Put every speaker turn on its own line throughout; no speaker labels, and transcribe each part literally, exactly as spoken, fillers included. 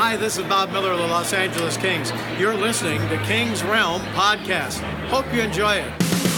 Hi, this is Bob Miller of the Los Angeles Kings. You're listening to Kings Realm Podcast. Hope you enjoy it.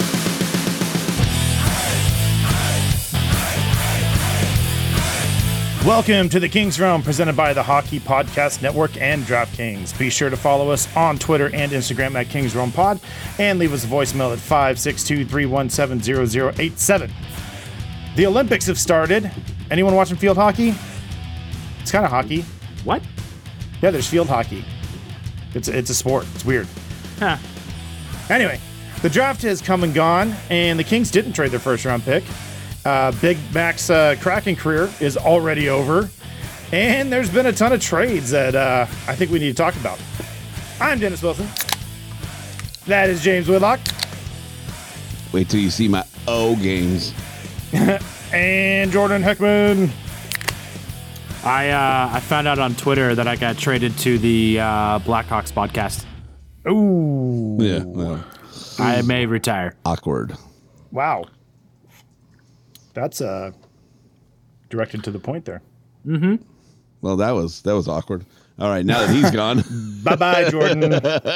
Welcome to the Kings Realm, presented by the Hockey Podcast Network and DraftKings. Be sure to follow us on Twitter and Instagram at Kings Realm Pod, and leave us a voicemail at five six two, three one seven, zero zero eight seven. The Olympics have started. Anyone watching field hockey? It's kind of hockey.
What?
Yeah, there's field hockey. It's it's a sport. It's weird.
Huh.
Anyway, the draft has come and gone, and the Kings didn't trade their first round pick. Uh, Big Mac's uh, Kraken career is already over, and there's been a ton of trades that uh, I think we need to talk about. I'm Dennis Wilson. That is James Whitlock.
Wait till you see my O games.
And Jordan Heckman.
I uh, I found out on Twitter that I got traded to the uh, Blackhawks podcast.
Ooh.
Yeah. Well,
I may retire.
awkward.
Wow. That's uh, directed to the point there.
Mm-hmm.
Well, that was that was awkward. All right, now that he's gone.
Bye-bye, Jordan.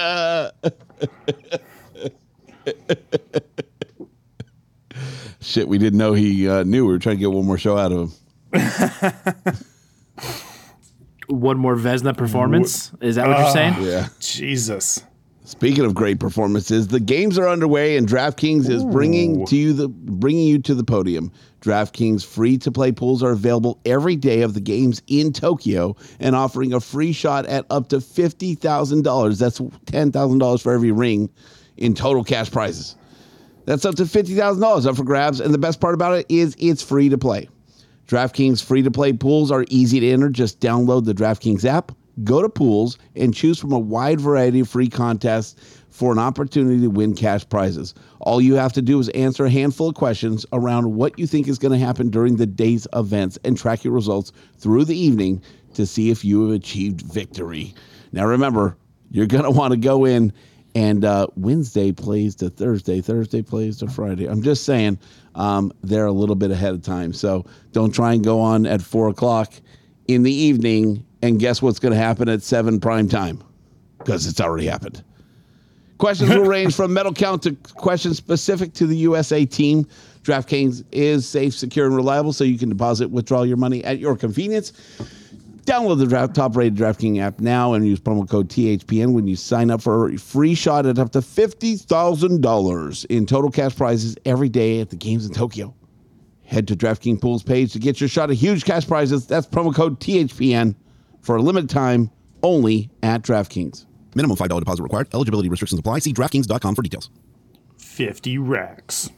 Shit, we didn't know he uh, knew. We were trying to get one more show out of him.
One more Vezina performance? Is that what you're saying?
Yeah.
Jesus.
Speaking of great performances, the games are underway, and DraftKings is bringing to you the bringing you to the podium. DraftKings free-to-play pools are available every day of the games in Tokyo, and offering a free shot at up to fifty thousand dollars. That's ten thousand dollars for every ring in total cash prizes. That's up to fifty thousand dollars up for grabs, and the best part about it is it's free to play. DraftKings free-to-play pools are easy to enter. Just download the DraftKings app, go to pools, and choose from a wide variety of free contests for an opportunity to win cash prizes. All you have to do is answer a handful of questions around what you think is going to happen during the day's events and track your results through the evening to see if you have achieved victory. Now remember, you're going to want to go in and uh, Wednesday plays to Thursday, Thursday plays to Friday. I'm just saying um, they're a little bit ahead of time. So don't try and go on at four o'clock in the evening and guess what's going to happen at seven prime time, because it's already happened. Questions will range from medal count to questions specific to the U S A team. DraftKings is safe, secure, and reliable, so you can deposit, withdraw your money at your convenience. Download the draft, top-rated DraftKings app now and use promo code T H P N when you sign up for a free shot at up to fifty thousand dollars in total cash prizes every day at the games in Tokyo. Head to DraftKings Pools page to get your shot at huge cash prizes. That's promo code T H P N for a limited time only at DraftKings.
Minimum five dollars deposit required. Eligibility restrictions apply. See DraftKings dot com for details.
fifty racks.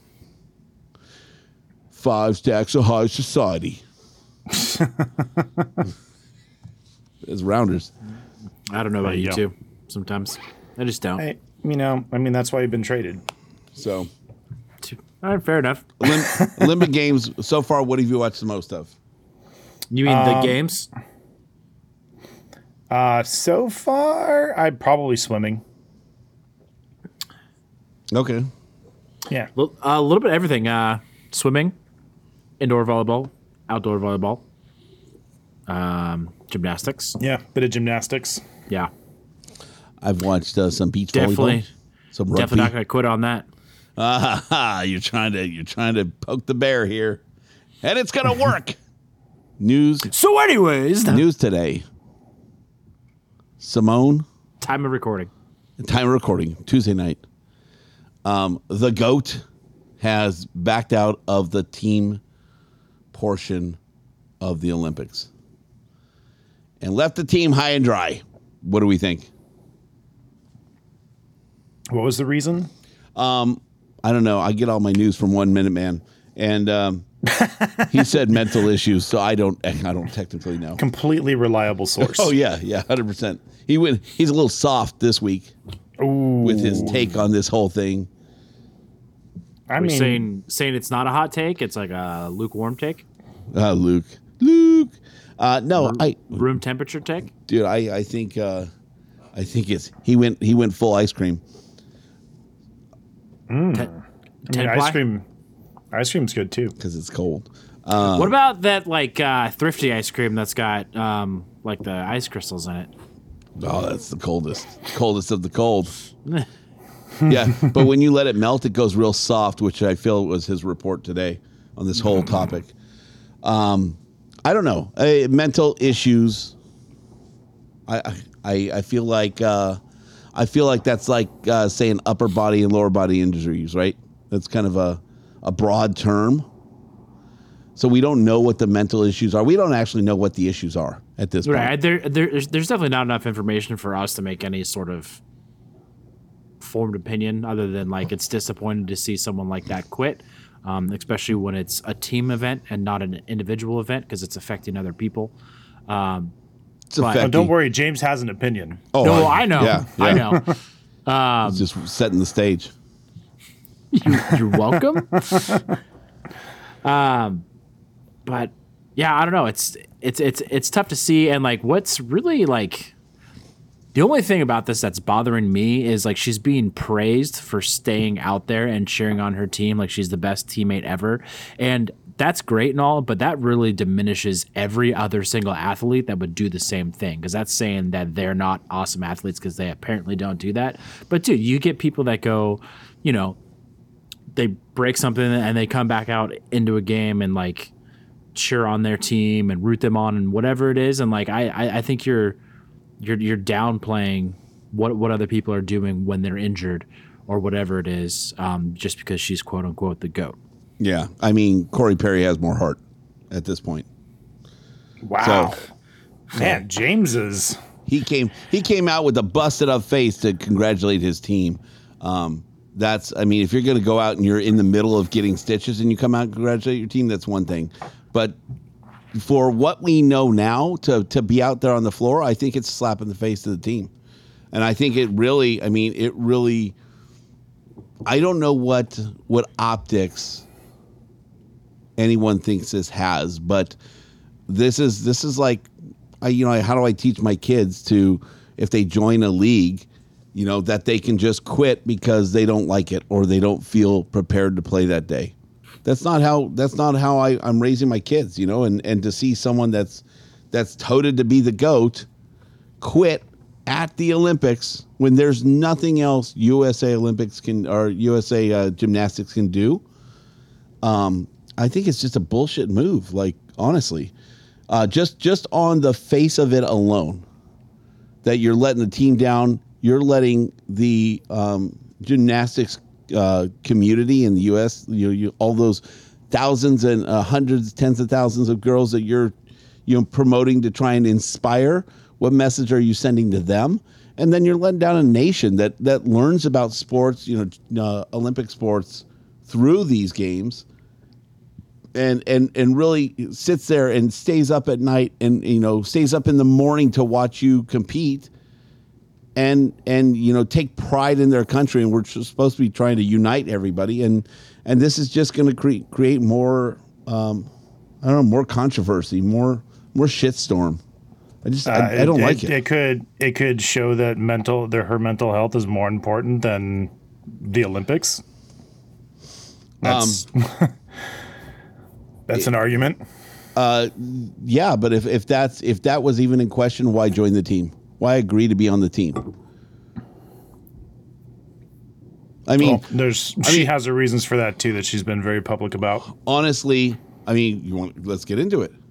Five stacks of high society. It's rounders.
I don't know about
There you
you
go.
two. Sometimes I just don't.
Hey, you know, I mean, that's why you've been traded.
So,
All right, fair enough.
Olymp- Olympic Games, so far, what have you watched the most of?
You mean
Um,
the games?
Uh, so far, I'm probably swimming.
Okay.
Yeah.
Well, a little bit of everything. Uh, swimming, indoor volleyball, outdoor volleyball, um, gymnastics.
Yeah, bit of gymnastics.
Yeah,
I've watched uh, some beach
definitely.
volleyball. Some rugby.
Definitely not going to quit on that.
Ah, ha, you're trying to you're trying to poke the bear here, and it's gonna work. News.
So, anyways,
News today. Simone,
time of recording.
time of recording, Tuesday night. Um, the GOAT has backed out of the team portion of the Olympics and left the team high and dry. What do we think?
What was the reason?
Um, I don't know. I get all my news from One Minute Man, and um, he said mental issues, so I don't. I don't technically know.
Completely reliable source.
Oh yeah, yeah, one hundred percent. He went. He's a little soft this week
Ooh.
with his take on this whole thing.
I
Are we
mean,
saying saying it's not a hot take? It's like a lukewarm take.
Uh, Luke, Luke. Uh, no, I,
Room temperature take.
dude, I, I think, uh, I think it's he went. He went full ice cream.
Ten,
I mean,
ten
ice
ply?
cream. Ice cream's good too.
Because it's cold. Uh,
What about that like uh, thrifty ice cream that's got um, like the ice crystals in it.
Oh, that's the coldest, coldest of the cold. Yeah, but when you let it melt, it goes real soft, which I feel was his report today on this whole topic. Um, I don't know. Uh, mental issues. I I I feel like uh, I feel like that's like uh, saying upper body and lower body injuries, right? That's kind of a a broad term. So we don't know what the mental issues are. We don't actually know what the issues are at this point.
Right. There, there's, there's definitely not enough information for us to make any sort of formed opinion other than like it's disappointing to see someone like that quit, um, especially when it's a team event and not an individual event because it's affecting other people. Um,
It's
but,
Oh, don't worry, James has an opinion.
Oh,
no, I, I know.
Yeah, yeah.
I know. Um,
It's just setting the stage.
you, you're welcome. um, but yeah, I don't know. It's it's it's it's tough to see, and like, what's really like the only thing about this that's bothering me is like she's being praised for staying out there and cheering on her team like she's the best teammate ever, and that's great and all, but that really diminishes every other single athlete that would do the same thing because that's saying that they're not awesome athletes because they apparently don't do that. But dude, you get people that go, you know, they break something and they come back out into a game and like cheer on their team and root them on and whatever it is, and like I, I, I think you're you're you're downplaying what what other people are doing when they're injured or whatever it is, um, just because she's quote unquote the GOAT.
Yeah, I mean Corey Perry has more heart at this point.
Wow.
So-
Man, James is...
He came he came out with a busted up face to congratulate his team. Um, that's I mean, if you're going to go out and you're in the middle of getting stitches and you come out and congratulate your team, that's one thing. But for what we know now, to to be out there on the floor, I think it's a slap in the face to the team. And I think it really, I mean, it really, I don't know what what optics anyone thinks this has, but this is this is like, I you know, how do I teach my kids to, if they join a league, you know, that they can just quit because they don't like it or they don't feel prepared to play that day. That's not how that's not how I, I'm raising my kids, you know, and, and to see someone that's that's touted to be the GOAT quit at the Olympics when there's nothing else U S A Olympics can or U S A uh, gymnastics can do. Um, I think it's just a bullshit move. Like, honestly, uh, just just on the face of it alone, that you're letting the team down, you're letting the um, gymnastics uh, community in the U S, you, you all those thousands and uh, hundreds, tens of thousands of girls that you're you know promoting to try and inspire. What message are you sending to them? And then you're letting down a nation that that learns about sports, you know, uh, Olympic sports through these games, and and and really sits there and stays up at night and you know stays up in the morning to watch you compete, and and you know take pride in their country. And we're supposed to be trying to unite everybody, and and this is just going to create create more, um, I don't know, more controversy, more more shitstorm. I just I,
Uh,
I don't
it,
like
it.
it.
It could it could show that mental that her mental health is more important than the Olympics. That's that's an argument.
Uh, yeah, but if, if that's if that was even in question, why join the team? Why agree to be on the team? I mean,
Well, there's
I
she
mean-
has her reasons for that too that she's been very public about.
honestly, I mean, you want let's get into it.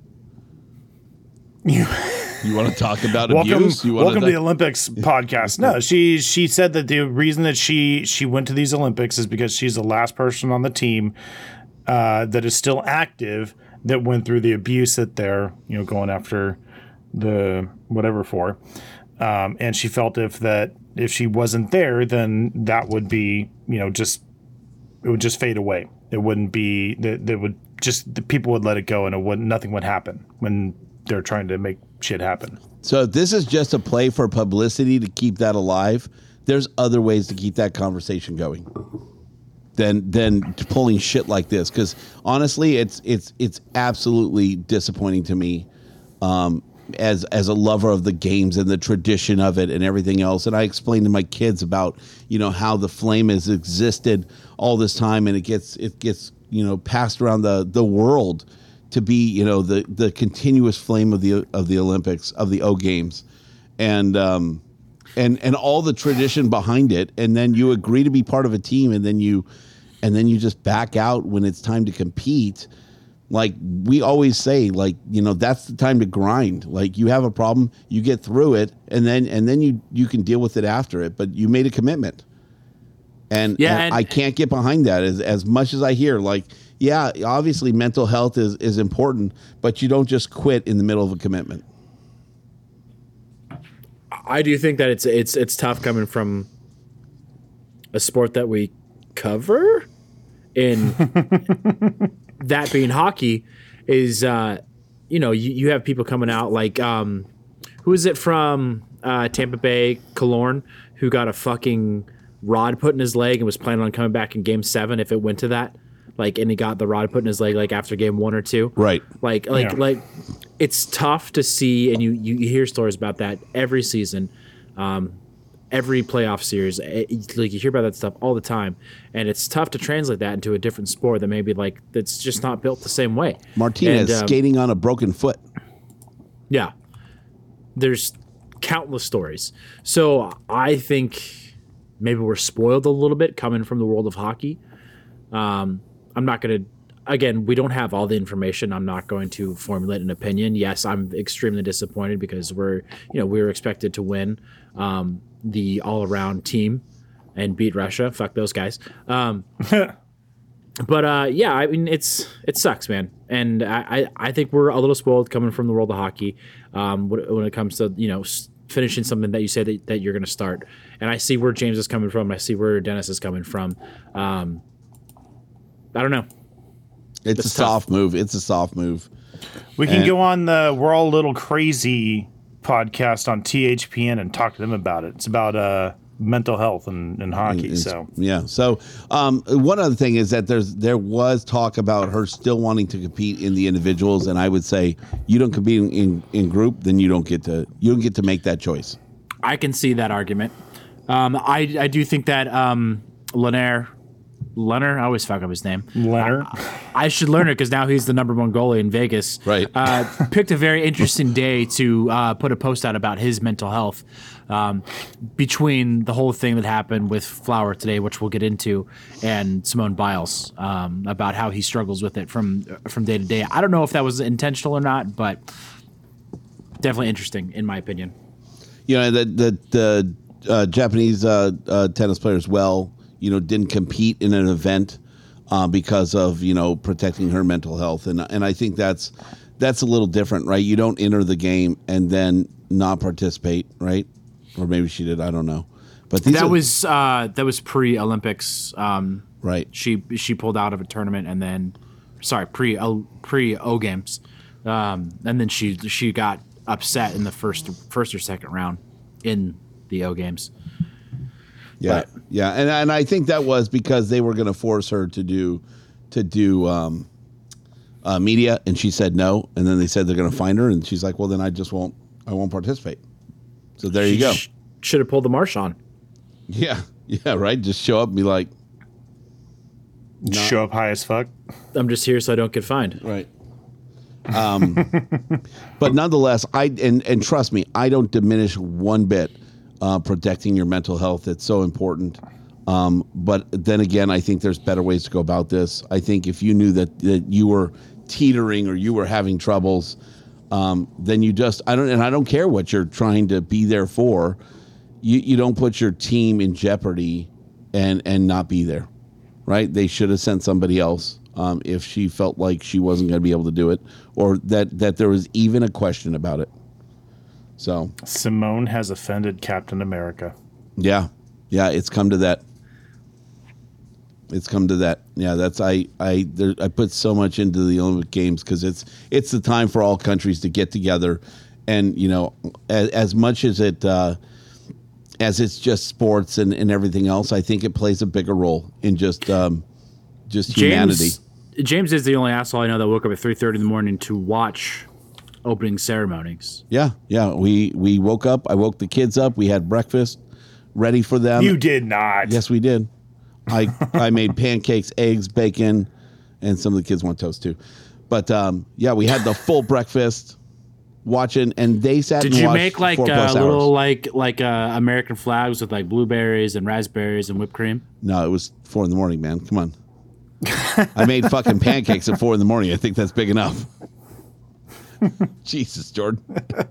You-
You want to talk about
welcome,
abuse? You want
welcome to the
to
Olympics podcast. No, she she said that the reason that she she went to these Olympics is because she's the last person on the team uh, that is still active that went through the abuse that they're you know going after the whatever for, um, and she felt if that if she wasn't there, then that would be you know just it would just fade away. It wouldn't be that that would just the people would let it go and it would nothing would happen when they're trying to make shit happen.
So if this is just a play for publicity to keep that alive, there's other ways to keep that conversation going than than pulling shit like this. Because honestly, it's it's it's absolutely disappointing to me um, as as a lover of the games and the tradition of it and everything else. And I explained to my kids about you know how the flame has existed all this time, and it gets it gets you know passed around the the world to be, you know, the the continuous flame of the of the Olympics, of the O Games, and um, and and all the tradition behind it, and then you agree to be part of a team, and then you and then you just back out when it's time to compete. Like we always say, like, you know, that's the time to grind. Like you have a problem, you get through it, and then and then you you can deal with it after it. But you made a commitment, and,
yeah,
and,
and
I can't get behind that as as much as I hear. Like, yeah, obviously mental health is is important, but you don't just quit in the middle of a commitment.
I do think that it's it's it's tough coming from a sport that we cover in. That being hockey is, uh, you know, you, you have people coming out like, um, who is it from uh, Tampa Bay, Killorn, who got a fucking rod put in his leg and was planning on coming back in game seven if it went to that. Like, and he got the rod put in his leg like after game one or two.
Right.
Like, like,
Yeah.
like it's tough to see. And you, you hear stories about that every season. Um, every playoff series, it, like you hear about that stuff all the time, and it's tough to translate that into a different sport that maybe like that's just not built the same way.
Martinez
And, um,
skating on a broken foot.
Yeah, there's countless stories. So I think maybe we're spoiled a little bit coming from the world of hockey. Um, I'm not going to. Again, we don't have all the information. I'm not going to formulate an opinion. Yes, I'm extremely disappointed because we're, you know, we were expected to win um, the all-around team and beat Russia. Fuck those guys. Um, but uh, yeah, I mean, it's it sucks, man. And I, I, I think we're a little spoiled coming from the world of hockey um, when, when it comes to, you know, s- finishing something that you say that, that you're going to start. And I see where James is coming from. And I see where Dennis is coming from. Um, I don't know.
It's,
It's
a
tough.
soft move. It's a soft move.
We can
And-
go on the We're All a Little Crazy podcast on T H P N and talk to them about it. It's about uh, mental health and, and hockey.
It's-
So
yeah. So um, one other thing is that there's there was talk about her still wanting to compete in the individuals, and I would say you don't compete in, in, in group, then you don't get to you don't get to make that choice.
I can see that argument. Um, I I do think that um, Lanier, Leonard, I always fuck up his name.
Leonard,
I should learn it because now he's the number one goalie in Vegas.
Right.
Uh, picked a very interesting day to uh, put a post out about his mental health um, between the whole thing that happened with Flower today, which we'll get into, and Simone Biles um, about how he struggles with it from from day to day. I don't know if that was intentional or not, but definitely interesting in my opinion.
You know, the the, the uh, Japanese uh, uh, tennis player as well, you know, didn't compete in an event uh, because of, you know, protecting her mental health. And and I think that's that's a little different, right? You don't enter the game and then not participate, right? Or maybe she did. I don't know. But these
That
are,
was uh, that was pre Olympics. Um,
right.
she she pulled out of a tournament and then, sorry, pre pre O games, um, and then she she got upset in the first first or second round in the O games.
Yeah,
But-
yeah, and and I think that was because they were going to force her to do to do um, uh, media, and she said no. And then they said they're going to find her, and she's like, "Well, then I just won't. I won't participate." So there you go.
Sh- should have pulled the marsh on.
Yeah, yeah, right. Just show up and be like,
show up high as fuck.
I'm just here so I don't get fined.
right. Um, but nonetheless, I and and trust me, I don't diminish one bit uh, protecting your mental health. It's so important. Um, but then again, I think there's better ways to go about this. I think if you knew that, that you were teetering or you were having troubles, um, then you just I don't and I don't care what you're trying to be there for. You you don't put your team in jeopardy and and not be there, right? They should have sent somebody else. Um, if she felt like she wasn't going to be able to do it, or that, that there was even a question about it. So,
Simone has offended Captain America.
yeah, yeah, it's come to that. It's come to that. Yeah, that's I I there, I put so much into the Olympic Games because it's it's the time for all countries to get together, and you know, as, as much as it uh, as it's just sports and, and everything else, I think it plays a bigger role in just um, just humanity.
James James is the only asshole I know that woke up at three thirty in the morning to watch opening ceremonies.
Yeah, yeah. We we woke up. I woke the kids up. We had breakfast ready for them.
You did not.
Yes, we did. I I made pancakes, eggs, bacon, and some of the kids want toast too. But um, yeah, we had the full breakfast watching, and they sat.
Did
and
you
watched
make like
four
uh,
plus
little
hours.
like like uh, American flags with like blueberries and raspberries and whipped cream?
No, it was four in the morning, man. Come on. I made fucking pancakes at four in the morning. I think that's big enough. Jesus, Jordan.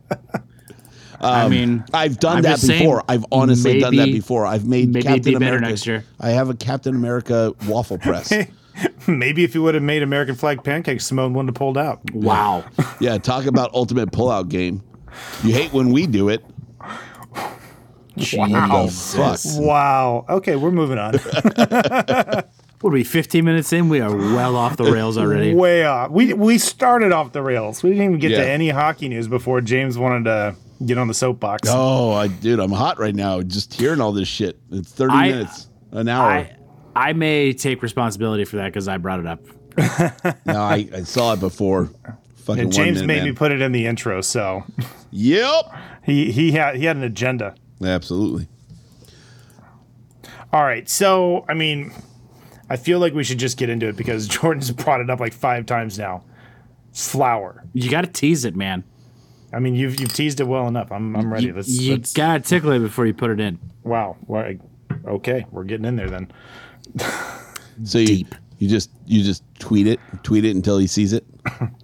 I mean,
I've done
I'm
that
just saying,
before. I've honestly done that
maybe-
before. I've made
maybe it'd
Captain
be better
America.
next year.
I have a Captain America waffle press.
Maybe if you would have made American flag pancakes, Simone wouldn't have pulled out.
Wow.
Yeah, talk about ultimate pullout game. You hate when we do it.
Wow.
Fuck.
Wow. Okay, we're moving on.
What are we, fifteen minutes in? We are well off the rails already.
Way off. We we started off the rails. We didn't even get
Yeah.
to any hockey news before James wanted to get on the soapbox.
Oh, I dude, I'm hot right now. Just hearing all this shit. It's thirty
I-
minutes, an hour.
I, I may take responsibility for that because I brought it up.
no, I, I saw it before. Fucking
And
one
James
minute,
made
man.
me put it in the intro, so
Yep.
he he had he had an agenda.
Absolutely.
All right, so I mean, I feel like we should just get into it because Jordan's brought it up like five times now. Flour.
You got to tease it, man.
I mean, you've you've teased it well enough. I'm I'm ready. Let's,
you
let's
got to tickle it before you put it in.
wow. Well, I- okay, we're getting in there then.
So you,
Deep.
you just you just tweet it, tweet it until he sees it.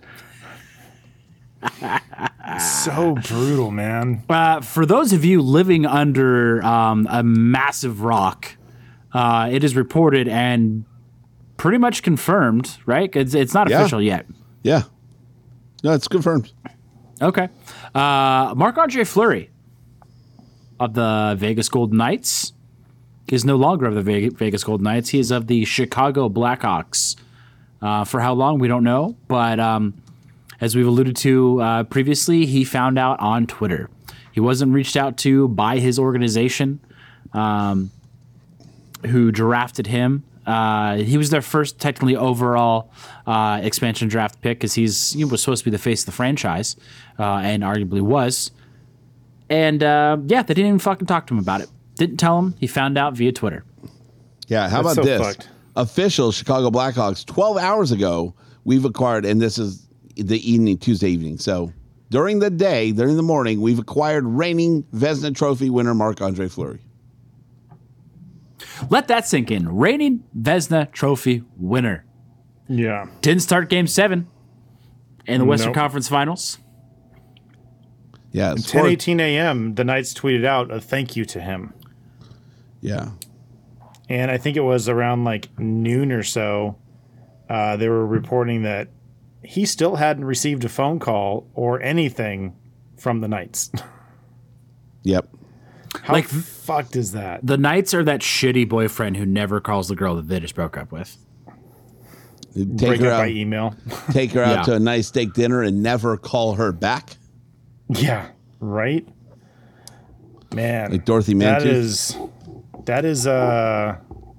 So brutal, man.
Uh, for those of you living under um, a massive rock, uh, it is reported and pretty much confirmed, right? It's, it's not
Yeah.
official yet.
Yeah. No, it's confirmed.
Okay. Uh, Marc-Andre Fleury of the Vegas Golden Knights is no longer of the Ve- Vegas Golden Knights. He is of the Chicago Blackhawks. Uh, for how long, we don't know. But um, as we've alluded to uh, previously, he found out on Twitter. He wasn't reached out to by his organization um, who drafted him. Uh, he was their first technically overall uh, expansion draft pick because he's he was supposed to be the face of the franchise uh, and arguably was. And uh, yeah, they didn't even fucking talk to him about it. Didn't tell him. He found out via Twitter.
Yeah, how
That's
about
so
this?
fucked.
Official Chicago Blackhawks, twelve hours ago, we've acquired, and this is the evening, Tuesday evening. So during the day, during the morning, we've acquired reigning Vezina Trophy winner Marc-Andre Fleury.
Let that sink in. Reigning Vezina Trophy winner.
Yeah.
Didn't start Game Seven in the Western
Nope.
Conference Finals.
Yeah,
ten
scored-
eighteen a.m., the Knights tweeted out a thank you to him.
Yeah,
And I think it was around like noon or so, uh, they were reporting that he still hadn't received a phone call or anything from the Knights.
yep.
How
Like-
fucked is that?
The Knights are that shitty boyfriend who never calls the girl that they just broke up with.
Take
Break
her
up
out,
by email.
take her out
Yeah.
to a nice steak dinner and never call her back.
Yeah, right? Man.
Like Dorothy
That
Mantooth.
is, that is, uh,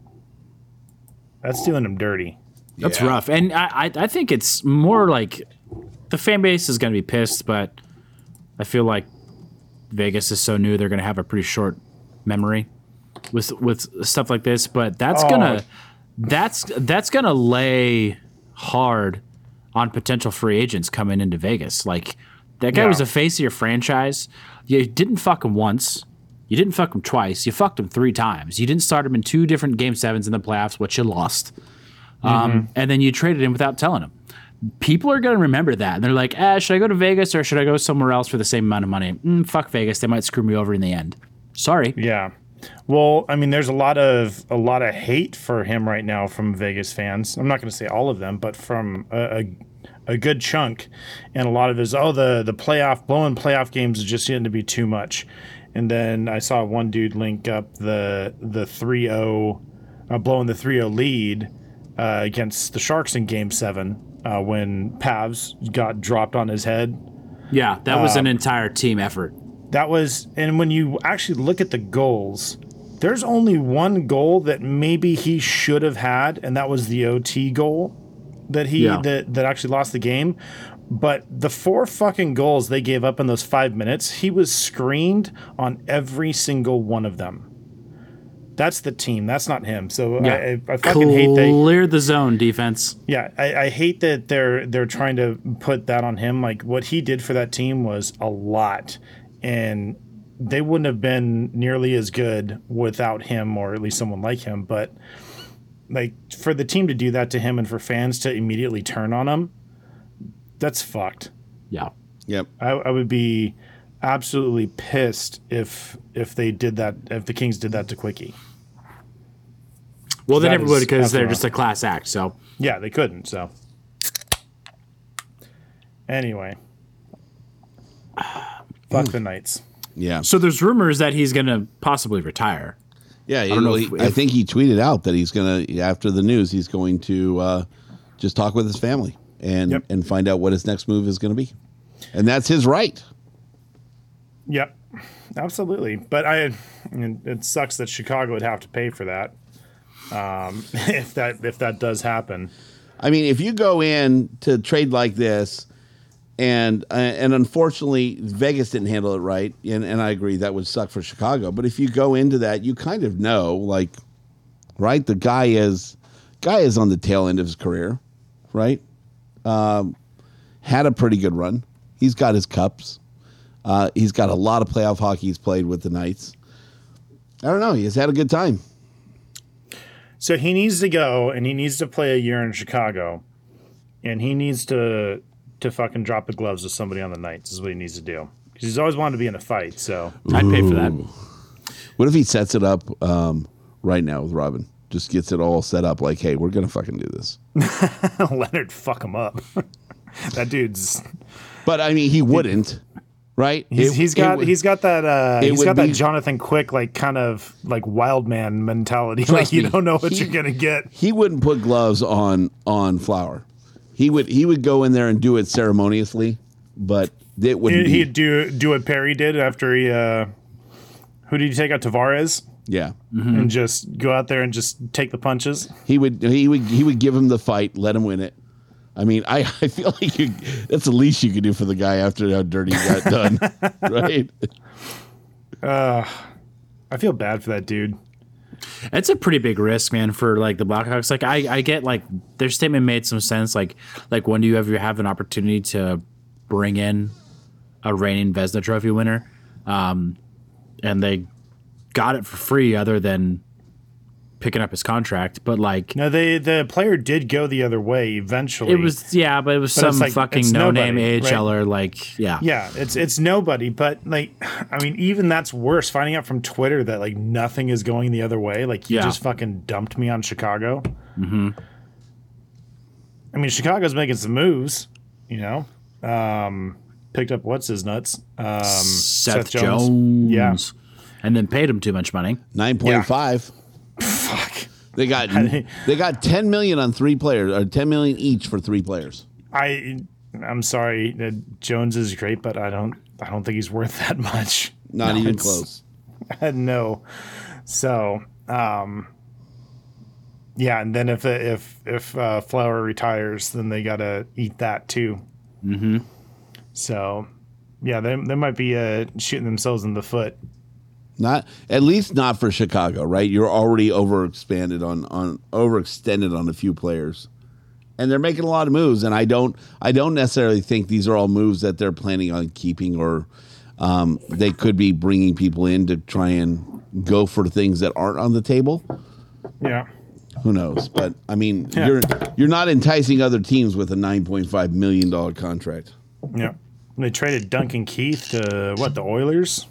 that's doing him dirty.
That's
Yeah.
rough. And I, I, I think it's more like the fan base is going to be pissed, but I feel like Vegas is so new, they're going to have a pretty short memory with with stuff like this. But that's
Oh.
gonna that's that's gonna lay hard on potential free agents coming into Vegas. Like that guy
Yeah.
was the face of your franchise. You didn't fuck him once. You didn't fuck him twice. You fucked him three times. You didn't start him in two different game sevens in the playoffs, which you lost. Um, and then you traded him without telling him. People are going to remember that. And they're like, ah, should I go to Vegas or should I go somewhere else for the same amount of money? Mm, fuck Vegas. They might screw me over in the end. Sorry.
Yeah. Well, I mean, there's a lot of a lot of hate for him right now from Vegas fans. I'm not going to say all of them, but from a, a, a good chunk, and a lot of his oh the the playoff blowing playoff games is just getting to be too much. And then I saw one dude link up the the three oh uh, blowing the three oh lead uh, against the Sharks in Game Seven uh, when Pavs got dropped on his head.
Yeah, that was an entire team effort.
That was, and when you actually look at the goals, there's only one goal that maybe he should have had, and that was the O T goal that he
Yeah.
that, that actually lost the game. But the four fucking goals they gave up in those five minutes, he was screened on every single one of them. That's the team. That's not him. So
Yeah.
I, I, I fucking hate that.
Clear the zone, defense.
Yeah, I, I hate that they're they're trying to put that on him. Like what he did for that team was a lot, and they wouldn't have been nearly as good without him, or at least someone like him. But like for the team to do that to him, and for fans to immediately turn on him, that's fucked.
Yeah.
Yep.
I, I would be absolutely pissed if if they did that. If the Kings did that to Quickie.
Well, they
That
never
is
would because they're
absolutely
just a class act. So
Yeah, they couldn't. So anyway, fuck the Knights.
Yeah.
so there's rumors that he's going to possibly retire.
Yeah,
don't know
he-
if-
I
if-
think he tweeted out that he's gonna after the news he's going to uh, just talk with his family and
Yep.
and find out what his next move is going to be, and that's his right.
Yep, absolutely. But I, I mean, it sucks that Chicago would have to pay for that. Um, if that if that does happen,
I mean, if you go in to trade like this, and uh, and unfortunately Vegas didn't handle it right, and and I agree that would suck for Chicago. But if you go into that, you kind of know, like, right, the guy is guy is on the tail end of his career, right? Um, had a pretty good run. He's got his cups. Uh, he's got a lot of playoff hockey he's played with the Knights. I don't know. He's had a good time.
so he needs to go and he needs to play a year in Chicago, and he needs to to fucking drop the gloves with somebody on the Knights. Is what he needs to do because he's always wanted to be in a fight. So
I'd pay for that.
What if he sets it up um, right now with Robin? Just gets it all set up like, hey, we're going to fucking do this.
Leonard, fuck him up. That dude's
But, I mean, he wouldn't, right?
he's,
It-
he's
it
got
would-
he's got that uh,
it
he's
would
got
be-
that Jonathan Quick like kind of like wild man mentality.
Trust
Like you
me,
don't know what
he-
you're gonna get.
He wouldn't put gloves on on Flower. He would he would go in there and do it ceremoniously, but it wouldn't
He,
be.
he'd do do what Perry did after he uh, who did he take out Tavares
Yeah.
and just go out there and just take the punches.
He would he would he would give him the fight, let him win it. I mean, I, I feel like you, that's the least you could do for the guy after how dirty he got done, right?
I feel bad for that dude.
It's a pretty big risk, man, for like the Blackhawks. Like I, I get like their statement made some sense. Like like when do you ever have an opportunity to bring in a reigning Vezina Trophy winner, um, and they got it for free, other than picking up his contract. But like
No, they the player did go the other way eventually.
it was, yeah, but it was
But
some
it's like-
fucking
it's
no name
nobody,
AHLer. Like yeah,
Yeah, it's it's nobody, but like, I mean, even that's worse. Finding out from Twitter that like nothing is going the other way, like you
Yeah.
just fucking dumped me on Chicago. Mm-hmm. I mean, Chicago's making some moves, you know. Um, picked up what's his nuts, um,
Seth, Jones.
Yeah,
and then paid him too much money.
Nine point five.
fuck.
They got they got ten million on three players, or ten million each for three players.
I I'm sorry, uh, Jones is great, but I don't I don't think he's worth that much.
Not
No,
even
it's-
close.
no. So, um, yeah, and then if if if uh, Flower retires, then they gotta eat that too. Mm-hmm. So, yeah, they they might be uh, shooting themselves in the foot.
Not at least not for Chicago, right? You're already overexpanded on on overextended on a few players, and they're making a lot of moves. And I don't I don't necessarily think these are all moves that they're planning on keeping, or um, they could be bringing people in to try and go for things that aren't on the table.
Yeah.
Who knows? But I mean,
Yeah.
you're you're not enticing other teams with a nine point five million dollar contract.
Yeah. They traded Duncan Keith to what, the Oilers?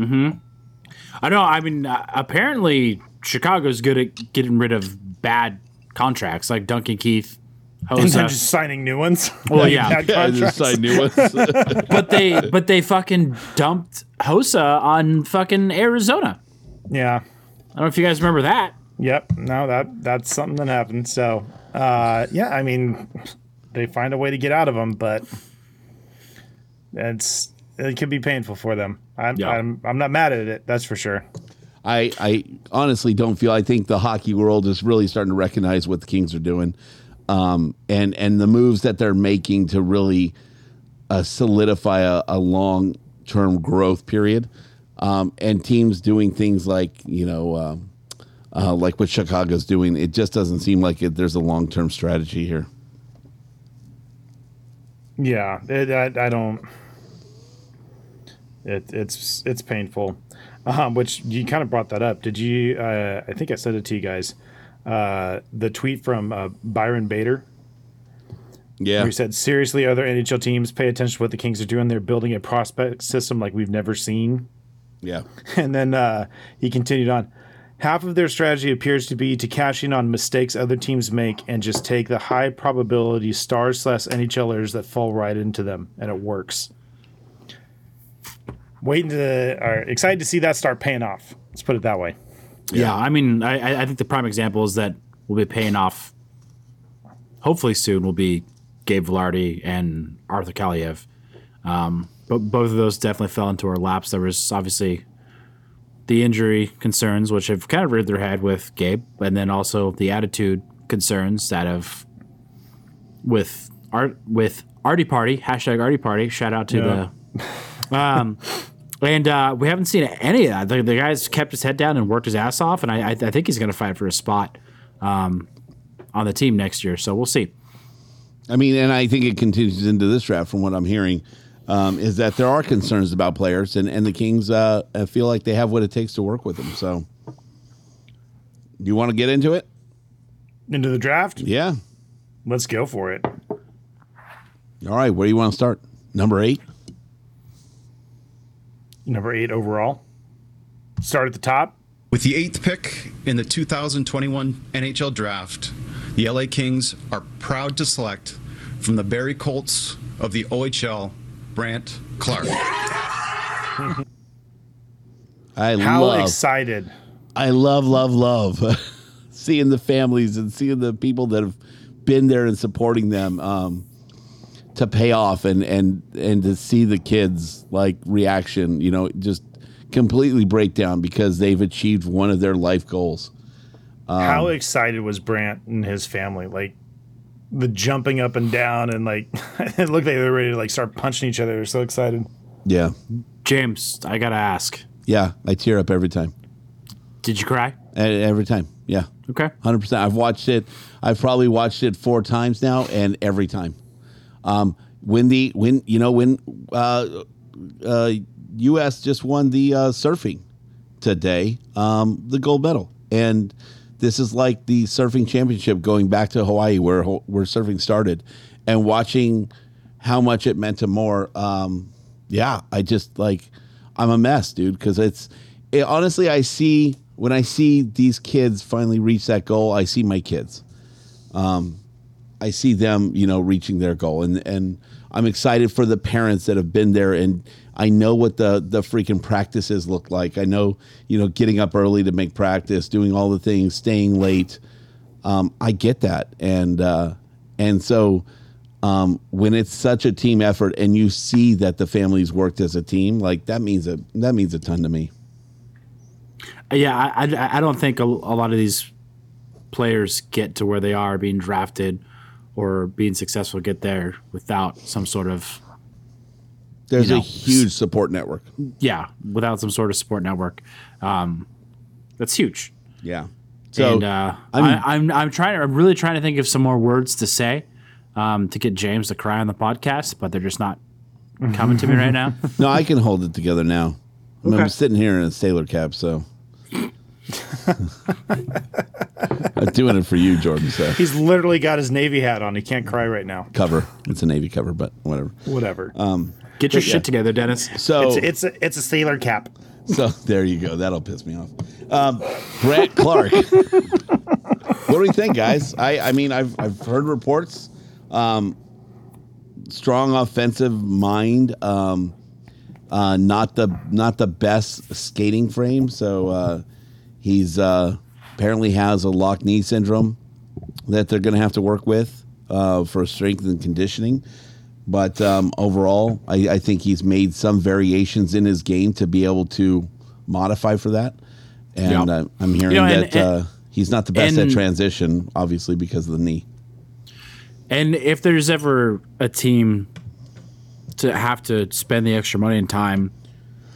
I know. I mean, uh, apparently Chicago's good at getting rid of bad contracts, like Duncan Keith,
And then
Hossa.
just signing new ones.
Well, yeah.
Bad
Yeah, just
contracts.
sign new ones.
but they but they fucking dumped Hossa on fucking Arizona.
Yeah.
I don't know if you guys remember that.
Yep. No, that that's something that happened. So, uh, yeah, I mean, they find a way to get out of them, but it's it can be painful for them. I'm
Yeah.
I'm I'm not mad at it. That's for sure.
I, I honestly don't feel. I think the hockey world is really starting to recognize what the Kings are doing, um, and and the moves that they're making to really uh, solidify a, a long term growth period, um, and teams doing things like you know um, uh, like what Chicago's doing. It just doesn't seem like it, there's a long term strategy here.
Yeah, it, I, I don't. It, it's it's painful. Um, which you kind of brought that up. Did you? Uh, I think I said it to you guys. Uh, the tweet from uh, Byron Bader.
Yeah.
Where he said, seriously, other N H L teams pay attention to what the Kings are doing. They're building a prospect system like we've never seen.
Yeah.
And then uh, he continued on. Half of their strategy appears to be to cash in on mistakes other teams make and just take the high probability stars slash NHLers that fall right into them. And it works. Waiting to, or excited to see that start paying off. Let's put it that way.
Yeah, yeah I mean, I, I think the prime example is that will be paying off hopefully soon will be Gabe Vilardi and Arthur Kaliev. Um, but both of those definitely fell into our laps. There was obviously the injury concerns, which have kind of reared their head with Gabe, and then also the attitude concerns that have with art with Artie Party, hashtag Artie Party. Shout out to
Yeah.
the um, and uh, we haven't seen any of that. The, the guy's kept his head down and worked his ass off, and I, I, I think he's going to fight for a spot um, on the team next year. So we'll see.
I mean, and I think it continues into this draft from what I'm hearing, um, is that there are concerns about players, and, and the Kings uh, feel like they have what it takes to work with them. So, do you want to get into it?
Into the draft?
Yeah.
Let's go for it.
All right. Where do you want to start? Number eight?
Number eight overall. Start at the top.
With the eighth pick in the two thousand twenty-one N H L Draft, the L A Kings are proud to select from the Barrie Colts of the O H L, Brandt Clarke.
I
How
love,
excited.
I love, love, love seeing the families and seeing the people that have been there and supporting them um, to pay off and, and, and to see the kids like reaction, you know, just completely break down because they've achieved one of their life goals. Um,
How excited was Brandt and his family? Like the jumping up and down and like it looked like they were ready to like start punching each other. They're so excited.
Yeah.
James, I got to ask.
Yeah. I tear up every time.
Did you cry?
E- Every time. Yeah.
Okay.
one hundred percent. I've watched it. I've probably watched it four times now, and every time. Um, when the, when, you know, when uh, uh, U S just won the uh, surfing today, um, the gold medal. And this is like the surfing championship going back to Hawaii where, where surfing started, and watching how much it meant to more. Um, yeah, I just like, I'm a mess, dude. Cause it's it, honestly, I see, when I see these kids finally reach that goal, I see my kids. Um, I see them, you know, reaching their goal, and, and I'm excited for the parents that have been there, and I know what the, the freaking practices look like. I know, you know, getting up early to make practice, doing all the things, staying late. Um, I get that. And, uh, and so, um, when it's such a team effort and you see that the families worked as a team, like that means a, that means a ton to me.
Yeah, I, I, I don't think a, a lot of these players get to where they are being drafted or being successful get there without some sort of
There's
you know,
a huge support network.
yeah, without some sort of support network. Um, that's huge.
Yeah. So
and uh,
I'm-
I, I'm I'm trying. I'm really trying to think of some more words to say um, to get James to cry on the podcast, but they're just not coming to me right now.
no, I can hold it together now. I mean,
Okay.
I'm sitting here in a sailor cap, so I'm doing it for you, Jordan. So
He's literally got his Navy hat on. He can't cry right now.
cover. It's a Navy cover, but whatever.
Whatever.
Um,
Get your
But, yeah.
shit together, Dennis.
So
it's it's a, it's a sailor cap.
So there you go. That'll piss me off. Um, Brandt Clarke. What do we think, guys? I, I mean, I've I've heard reports. Um, strong offensive mind. Um, uh, not the not the best skating frame. So uh, he's uh, apparently has a lock knee syndrome that they're going to have to work with uh, for strength and conditioning. But um, overall, I, I think he's made some variations in his game to be able to modify for that. And
Yeah.
uh, I'm hearing
You know, and-
that uh, he's not the best at
and-
transition, obviously, because of the knee.
And if there's ever a team to have to spend the extra money and time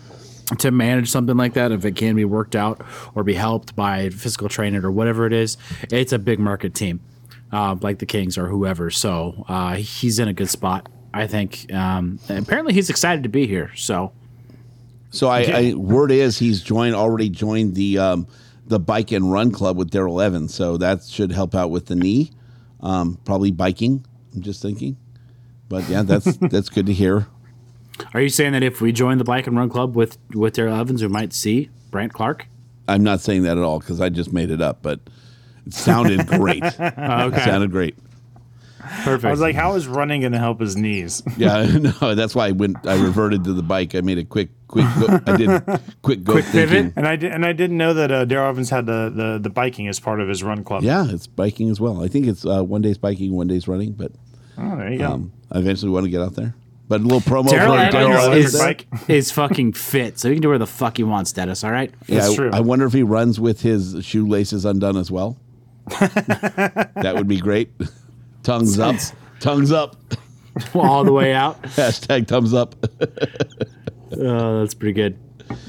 to manage something like that, if it can be worked out or be helped by physical training or whatever it is, it's a big market team, uh, like the Kings or whoever. So uh, he's in a good spot, I think. Um, apparently, he's excited to be here. So,
so I, I word is he's joined already joined the um, the bike and run club with Daryl Evans. So that should help out with the knee, um, probably biking. I'm just thinking, but yeah, that's that's good to hear.
Are you saying that if we join the Bike and Run Club with, with Daryl Evans, we might see Brandt Clark?
I'm not saying that at all because I just made it up, but it sounded great.
Okay.
It sounded great.
Perfect.
I was like, how is running going to help his knees?
Yeah, no, that's why I went. I reverted to the bike. I made a quick, quick. Go, I did quick go
Quick
thinking.
pivot?
And I did, and I didn't know that uh, Daryl Evans had the, the the biking as part of his run club.
Yeah, it's biking as well. I think it's uh, one day's biking, one day's running. But
Oh, there you go.
um, I eventually want to get out there. But a little promo
Daryl
for
Evans
Daryl
is,
Evans.
bike.
is fucking fit, so he can do whatever the fuck he wants, Dennis, all right?
Yeah,
That's
I-
true.
I wonder if he runs with his shoelaces undone as well. That would be great. Tongues up. Tongues up.
All the way out.
Hashtag thumbs up.
Oh, that's pretty good.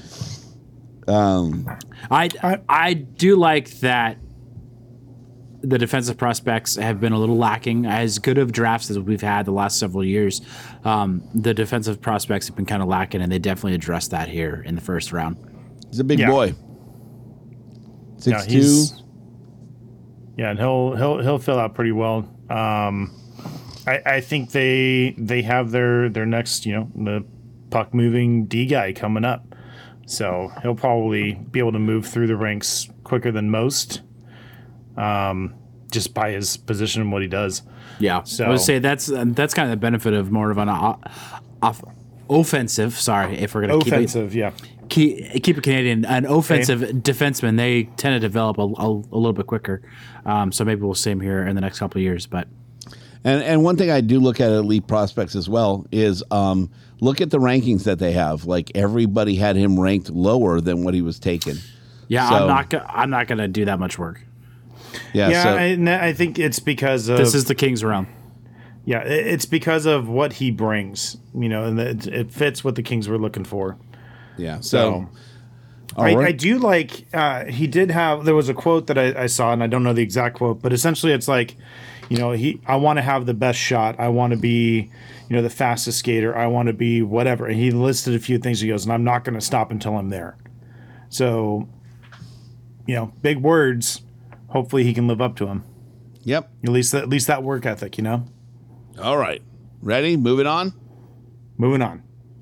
Um,
I, I do like that the defensive prospects have been a little lacking. As good of drafts as we've had the last several years, um, the defensive prospects have been kind of lacking, and they definitely addressed that here in the first round.
he's a big
Yeah.
boy.
Yeah,
Six two.
he's- Yeah, and he'll he'll he'll fill out pretty well. Um, I I think they they have their their next you know the puck moving D guy coming up, so he'll probably be able to move through the ranks quicker than most. Um, just by his position and what he does.
Yeah,
So-
I would say that's that's kind of the benefit of more of an o- off, offensive. Sorry, if we're gonna keep it
Offensive, yeah.
keep, keep it Canadian, an offensive defenseman, they tend to develop a, a, a little bit quicker. Um, so maybe we'll see him here in the next couple of years. But
And and one thing I do look at elite prospects as well is um, look at the rankings that they have. Like everybody had him ranked lower than what he was taken.
yeah,
So-
I'm not go- I'm not gonna do that much work.
Yeah.
Yeah,
so,
and I think it's because of
This is the King's realm.
yeah, it- it's because of what he brings, you know, and it, it fits what the Kings were looking for.
yeah. So.
So,
all
I,
right.
I do like. Uh, he did have. There was a quote that I, I saw, and I don't know the exact quote, but essentially, it's like, you know, he. I want to have the best shot. I want to be, you know, the fastest skater. I want to be whatever. And he listed a few things. He goes, and I'm not going to stop until I'm there. So, you know, big words. Hopefully, he can live up to them.
Yep.
At least, at least that work ethic. You know.
All right. Ready? Moving on.
Moving on.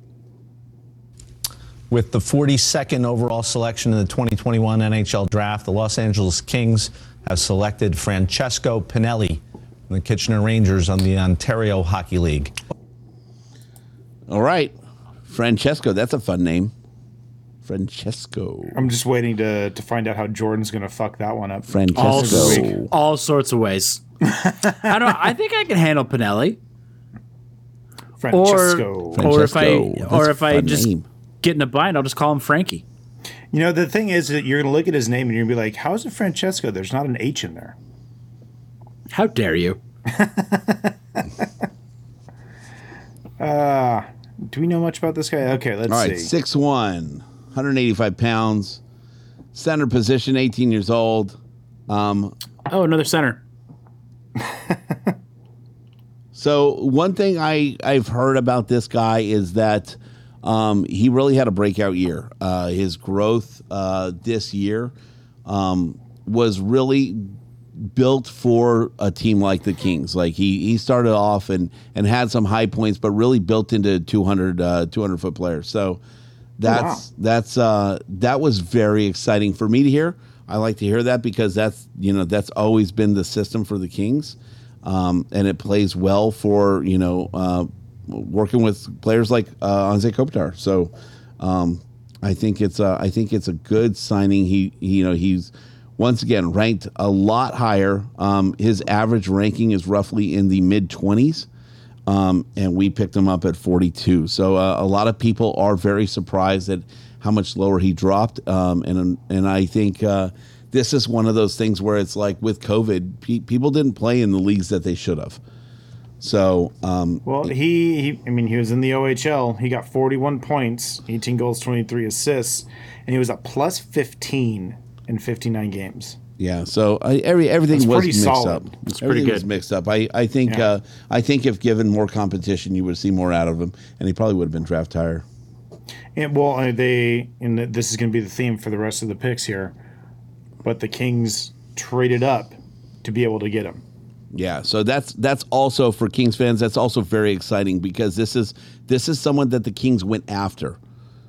With the forty-second overall selection in the twenty twenty-one N H L Draft, the Los Angeles Kings have selected Francesco Pinelli from the Kitchener Rangers on the Ontario Hockey League.
All right. Francesco. That's a fun name. Francesco.
I'm just waiting to to find out how Jordan's going to fuck that one up.
All,
Francesco.
all sorts of ways. I don't. I think I can handle Pinelli. Or,
Francesco.
or if I,
Francesco. That's
or
a
if I
fun
just
name.
get in a bind, I'll just call him Frankie.
You know, the thing is that you're going to look at his name and you're going to be like, how is it Francesco? There's not an H in there.
How dare you?
Do we know much about this guy? Okay, let's
All right.
see.
six one, one hundred eighty-five pounds. Center position, eighteen years old. Um,
Oh, another center.
So one thing I, I've heard about this guy is that um, he really had a breakout year. Uh, his growth uh, this year um, was really built for a team like the Kings. Like he he started off and, and had some high points, but really built into two hundred, uh, two hundred foot players. So that's that's uh, that was very exciting for me to hear. I like to hear that because that's you know that's always been the system for the Kings. Um, and it plays well for you know uh, working with players like uh, Anze Kopitar. So um, I think it's a, I think it's a good signing. He, he you know he's once again ranked a lot higher. Um, his average ranking is roughly in the mid twenties, um, and we picked him up at forty-two. So uh, a lot of people are very surprised at how much lower he dropped. Um, and and I think. Uh, This is one of those things where it's like with COVID, pe- people didn't play in the leagues that they should have. So, um,
Well, he, he, I mean, he was in the O H L. He got forty-one points, eighteen goals, twenty-three assists, and he was a plus fifteen in fifty-nine games.
yeah. So I, every everything
That's
was
pretty
mixed
solid.
up.
It's pretty
Everything was
good.
mixed up. I, I think
Yeah.
uh, I think if given more competition, you would see more out of him, and he probably would have been draft higher.
And well, uh, they, and th- this is going to be the theme for the rest of the picks here, but the Kings traded up to be able to get him.
Yeah, so that's that's also for Kings fans. That's also very exciting because this is this is someone that the Kings went after.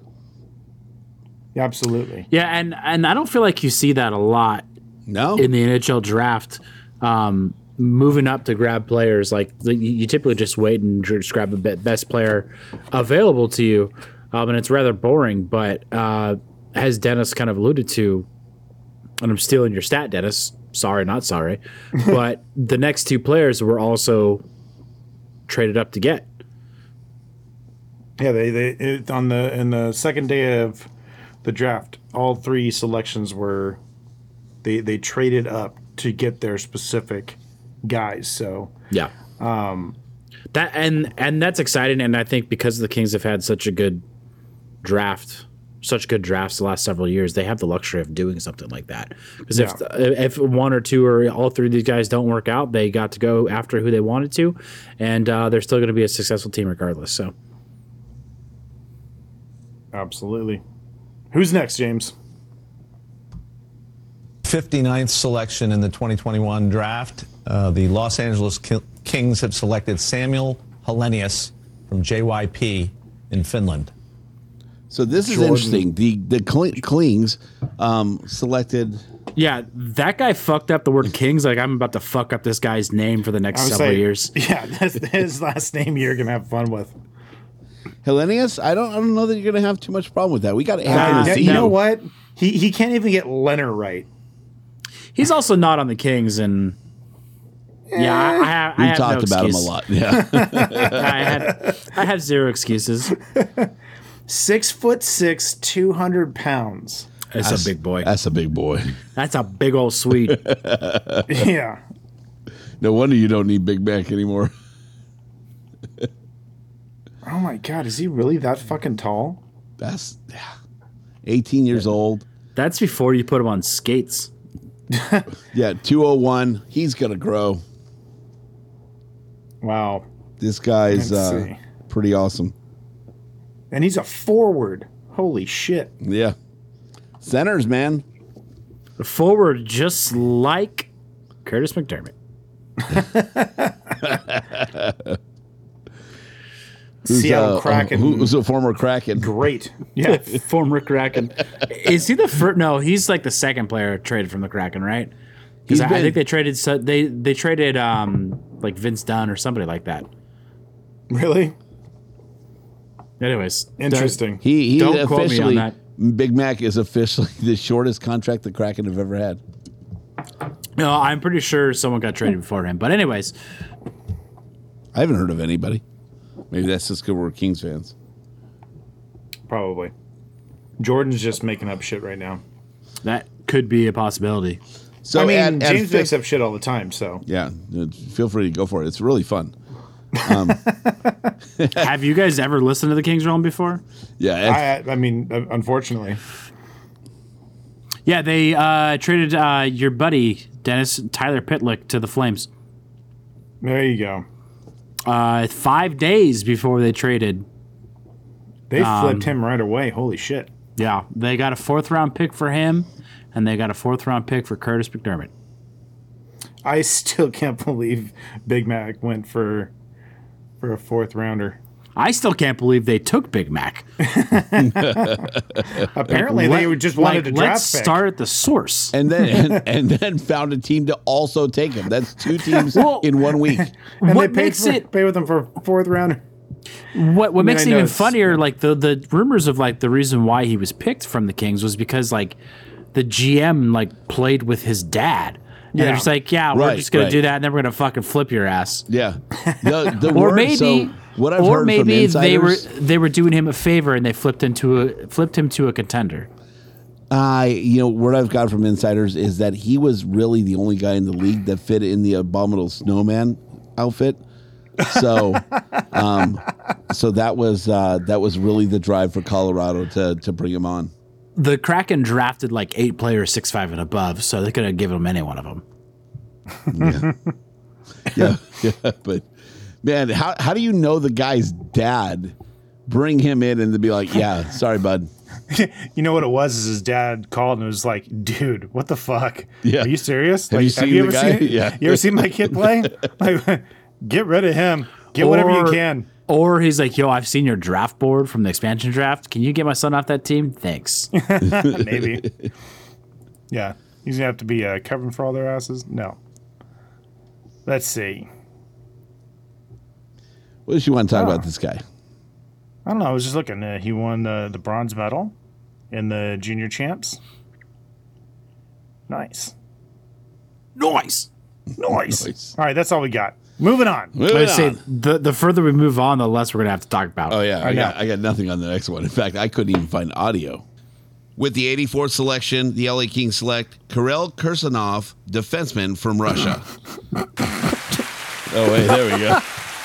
Absolutely.
Yeah, and and I don't feel like you see that a lot
No,
in the N H L draft. Um, moving up to grab players, like you, you typically just wait and just grab the be- best player available to you, um, and it's rather boring. But uh, as Dennis kind of alluded to, and I'm stealing your stat, Dennis. Sorry, not sorry. But the next two players were also traded up to get.
Yeah, they they it, on the in the second day of the draft, all three selections were they they traded up to get their specific guys. So
Yeah. Um, that and and that's exciting, and I think because the Kings have had such a good draft, such good drafts the last several years, they have the luxury of doing something like that. Because if if one or two or all three of these guys don't work out, they got to go after who they wanted to, and uh, they're still going to be a successful team regardless. So,
absolutely. Who's next, James?
fifty-ninth selection in the twenty twenty-one draft. Uh, the Los Angeles Ki- Kings have selected Samuel Hellenius from J Y P in Finland.
so this is
Jordan.
interesting. The the Cle- Klings um, selected.
yeah, that guy fucked up the word Kings. Like I'm about to fuck up this guy's name for the next
I would
several
say,
years.
Yeah, that's his last name you're gonna have fun with.
Hellenius, I don't I don't know that you're going to have too much problem with that. We got
Uh,
Anthony
you
C.
know what? He he can't even get Leonard right.
He's also not on the Kings, and yeah, I, I, have- I
We've
have
talked
no
about
excuse.
him a lot. Yeah.
I had I have zero excuses.
Six foot six, two hundred pounds.
That's a big boy.
That's a big boy.
That's a big old Swede.
Yeah.
No wonder you don't need Big Mac anymore.
Oh my God, is he really that fucking tall?
That's yeah. eighteen years old.
That's before you put him on skates.
Yeah, two oh one. He's going to grow.
Wow.
This guy's
Let's
uh,
see.
pretty awesome.
And he's a forward. Holy shit.
Yeah. Centers, man.
Forward, just like Curtis McDermott.
Seattle
uh,
Kraken.
Who, who's a former Kraken?
Great. Yeah.
Former Kraken. Is he the first? No, he's like the second player traded from the Kraken, right? Because
He's
I, I
been-
think they traded. So they they traded um like Vince Dunn or somebody like that.
Really?
Anyways,
Interesting.
He he
Don't quote me
officially
on
Big Mac is officially the shortest contract the Kraken have ever had.
No, I'm pretty sure someone got traded before him. But anyways,
I haven't heard of anybody. Maybe that's just because we're Kings fans.
Probably. Jordan's just making up shit right now.
that could be a possibility.
So
I mean,
at, at
James
fifth-
makes up shit all the time, so.
Yeah, uh, feel free to go for it. It's really fun.
Have you guys ever listened to the Kings Realm before?
Yeah, at-
I, I mean, uh, unfortunately.
Yeah, they uh, traded uh, your buddy Dennis Tyler Pitlick to the Flames.
There you go.
Uh, five days before they traded.
They
Um,
flipped him right away. Holy shit.
Yeah, they got a fourth round pick for him, and they got a fourth round pick for Curtis McDermott.
I still can't believe Big Mac went for for a fourth rounder.
I still can't believe they took Big Mac.
Apparently,
Let-
they just wanted
like,
to draft
let's
pick.
start at the source.
and then and, and then found a team to also take him. That's two teams
Well-
in one week.
and
what
they paid
makes
for,
it
pay with them for a fourth rounder.
What what makes
I
it
know
even
it's-
funnier, like the the rumors of like the reason why he was picked from the Kings was because like the G M like played with his dad. And they're
Yeah.
just like, yeah, we're
Right,
just gonna
right.
do that, and then we're gonna fucking flip your ass.
Yeah, the, the
Or
word-
maybe,
so what I've
or
heard
maybe
from
they were
insiders,
they were doing him a favor and they flipped into a flipped him to a contender.
I you know what I've got from insiders is that he was really the only guy in the league that fit in the abominable snowman outfit. So, um, so that was uh, that was really the drive for Colorado to to bring him on.
The Kraken drafted like eight players, six five and above, so they could have given him any one of them.
Yeah, yeah, yeah. But man, how how do you know the guy's dad? Bring him in and to be like, yeah, sorry, bud.
You know what it was? Is his dad called and was like, "Dude, what the fuck?
Yeah.
Are you serious?
Have
like,
you seen
have you
the
ever
guy?
seen?
Yeah.
You ever seen my kid play? Like, get rid of him. Get whatever you
Or-
can."
Or he's like, yo, I've seen your draft board from the expansion draft. Can you get my son off that team? Thanks.
Maybe. Yeah, he's gonna have to be uh, covering for all their asses. No. Let's see.
What does you want to talk
Oh.
about this guy?
I don't know. I was just looking. Uh, he won the the bronze medal in the junior champs. Nice.
Nice.
Nice.
Nice.
All right, that's all we got. Moving on.
Moving
Let's say
on.
the the further we move on, the less we're gonna have to talk about.
Oh yeah, I,
I
got
know.
I got nothing on the next one. In fact, I couldn't even find audio. With the eighty-fourth selection, the L A Kings select Kirill Kirsanov, defenseman from Russia. Oh wait, there we go.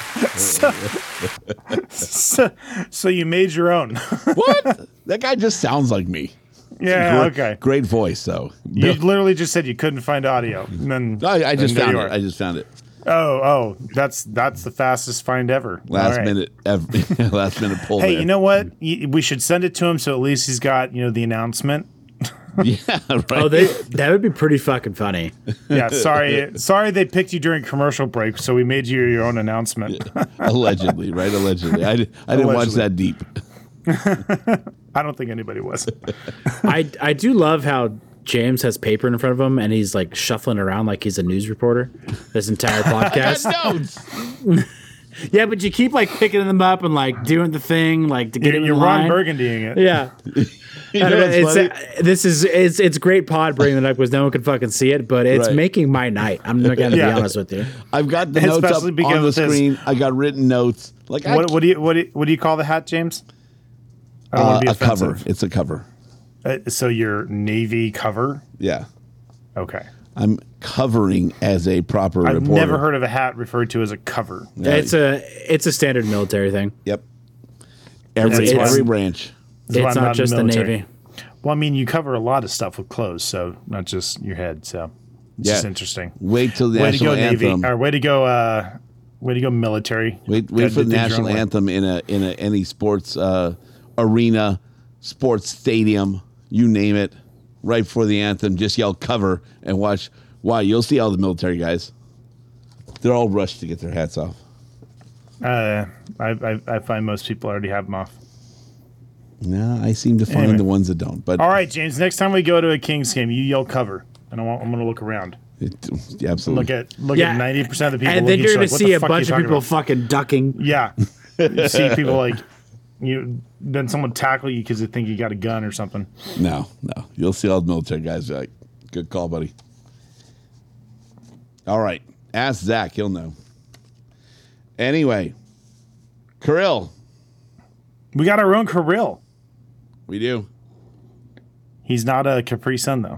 So, so you made your own.
What? That guy just sounds like me.
Yeah.
Great,
Okay.
Great voice, though.
You literally just said you couldn't find audio. And then
I, I just
and there
found
you
it.
are.
I just found it.
Oh, oh, that's that's the fastest find ever.
Last
All right.
minute, ever, last minute pull.
Hey,
there.
you know what? Y- We should send it to him so at least he's got, you know, the announcement.
Yeah, right.
Oh, they that would be pretty fucking funny.
Yeah, sorry. sorry they picked you during commercial break, so we made you your own announcement.
Allegedly, right? Allegedly. I, di- I didn't watch
Allegedly.
that deep.
I don't think anybody was.
I I do love how James has paper in front of him and he's like shuffling around like he's a news reporter this entire podcast.
Notes.
Yeah, but you keep like picking them up and like doing the thing like to get
You're,
in
you're
line.
Ron Burgundying it.
Yeah.
You
I
know
don't know,
what's
it's,
funny?
uh, this is it's it's great pod bringing it up because no one can fucking see it, but it's
Right.
making my night. I'm not gonna
Yeah.
be honest with you.
I've got the notes up
Especially because
on the
of this.
screen. I got written notes. Like I,
What, what do you what do you, what do you call the hat, James? I don't
uh,
want to be
a cover.
offensive.
It's a cover.
Uh, so your navy cover?
Yeah.
Okay.
I'm covering as a proper
I've
reporter.
never heard of a hat referred to as a cover.
Yeah.
It's a it's a standard military thing.
Yep. Every
That's
every
why-
branch.
That's why
It's
I'm
not
in
just the
military.
Navy.
Well, I mean, you cover a lot of stuff with clothes, so not just your head. So it's
Yeah.
just interesting.
Wait till the
Way to
national
go, Navy.
anthem.
Or way to go, uh, way to go, military.
Wait, wait
Gotta
for
do
the
things your
national
own way.
anthem in a in a any sports uh, arena, sports stadium, you name it. Right before the anthem, just yell cover and watch. Wow, you'll see all the military guys. They're all rushed to get their hats off.
Uh, I, I, I find most people already have them off.
No, I seem to find
Anyway.
the ones that don't. But
All right, James. Next time we go to a Kings game, you yell cover, and I want, I'm going to look around.
it, yeah, absolutely.
Look at look
Yeah.
at ninety percent of the people.
And then
look at
you're
you
gonna
like, what
see
the
a
fuck are you
bunch of
talking
people
about?
fucking ducking.
Yeah, you see people like you. Then someone tackle you because they think you got a gun or something.
No, no. You'll see all the military guys be like, good call, buddy. All right. Ask Zach. He'll know. Anyway, Kirill.
We got our own Kirill.
We do.
He's not a Capri Sun though.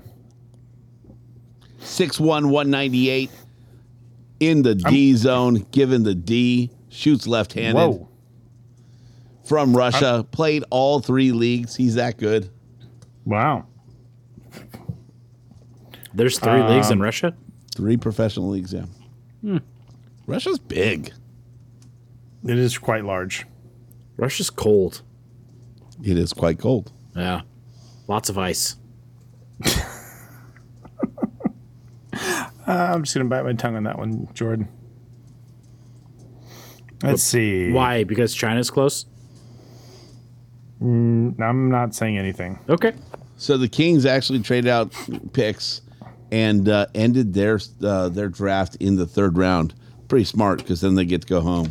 six one, one ninety-eight in the D zone, given the D, shoots left-handed.
Whoa.
From Russia, played all three leagues. He's that good.
Wow.
There's three leagues in Russia.
Three professional leagues, yeah. Russia's big.
It is quite large.
Russia's cold.
It is quite cold.
Yeah, lots of ice.
I'm just gonna bite my tongue on that one, Jordan. Let's see.
Why? Because China's close.
I'm not saying anything.
Okay.
So the Kings actually traded out picks and uh, ended their uh, their draft in the third round. Pretty smart, because then they get to go home.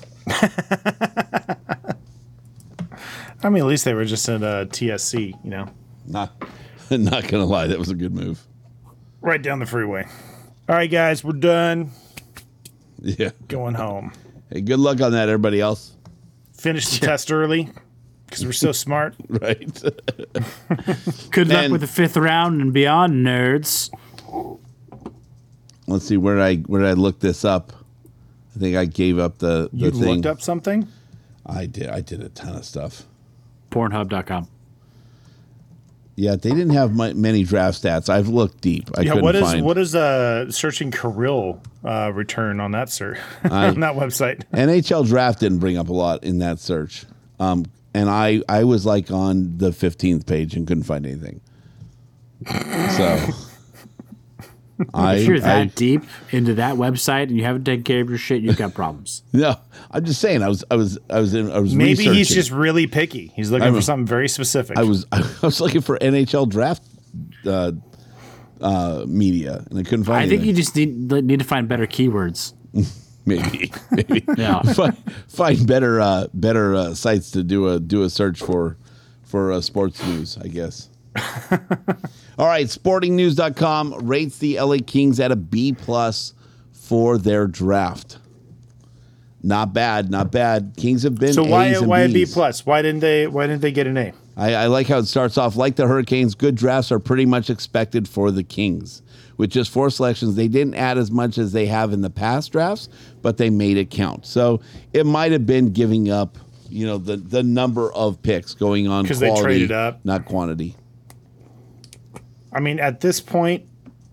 I mean, at least they were just at uh, T S C, you know,
Not, not gonna lie, that was a good move.
right down the freeway. All right, guys, we're done.
Yeah.
Going home.
Hey, good luck on that, everybody else.
Finish the test early because we're so smart.
Right.
Good luck
And-
with the fifth round and beyond, nerds.
Let's see where did I where did I look this up. I think I gave up the, the
You
thing.
looked up something?
I did. I did a ton of stuff.
Pornhub dot com.
Yeah, they didn't have my, many draft stats. I've looked deep. I
Yeah,
couldn't
what is
find.
what is uh searching Kirill uh return on that sir
I-
on that website?
N H L draft didn't bring up a lot in that search. Um, and I, I was like on the fifteenth page and couldn't find anything. So I,
If you're that
I,
deep into that website and you haven't taken care of your shit, you've got problems.
no, I'm just saying. I was, I was, I was in. I was
Maybe he's
researching.
just really picky. He's looking
I'm
for
a-
something very specific.
I was, I was looking for N H L draft uh, uh, media, and I couldn't find.
I think
anything.
you just need need to find better keywords.
maybe, maybe.
Yeah.
find, find better, uh, better uh, sites to do a do a search for, for uh, sports news. I guess. All right, sporting news dot com rates the L A Kings at a B plus for their draft. Not bad, not bad. Kings have been
so why
A's and
why a B
Bs.
plus? Why didn't they why didn't they get an A?
I, I like how it starts off. Like the Hurricanes, good drafts are pretty much expected for the Kings. With just four selections, they didn't add as much as they have in the past drafts, but they made it count. So it might have been giving up, you know, the the number of picks going on
'Cause they
quality,
traded up.
not quantity.
I mean, at this point,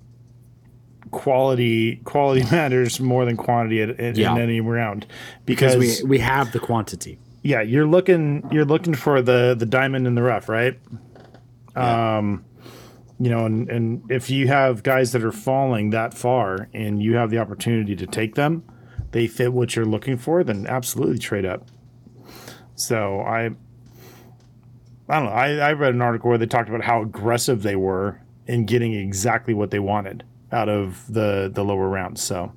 quality quality matters more than quantity at, at,
Yeah.
in any round
Because
because
we we have the quantity.
yeah, you're looking you're looking for the the diamond in the rough, right? Um, you know, and and if you have guys that are falling that far and you have the opportunity to take them, they fit what you're looking for, then absolutely trade up. So I I don't know. I, I read an article where they talked about how aggressive they were in getting exactly what they wanted out of the the lower rounds. So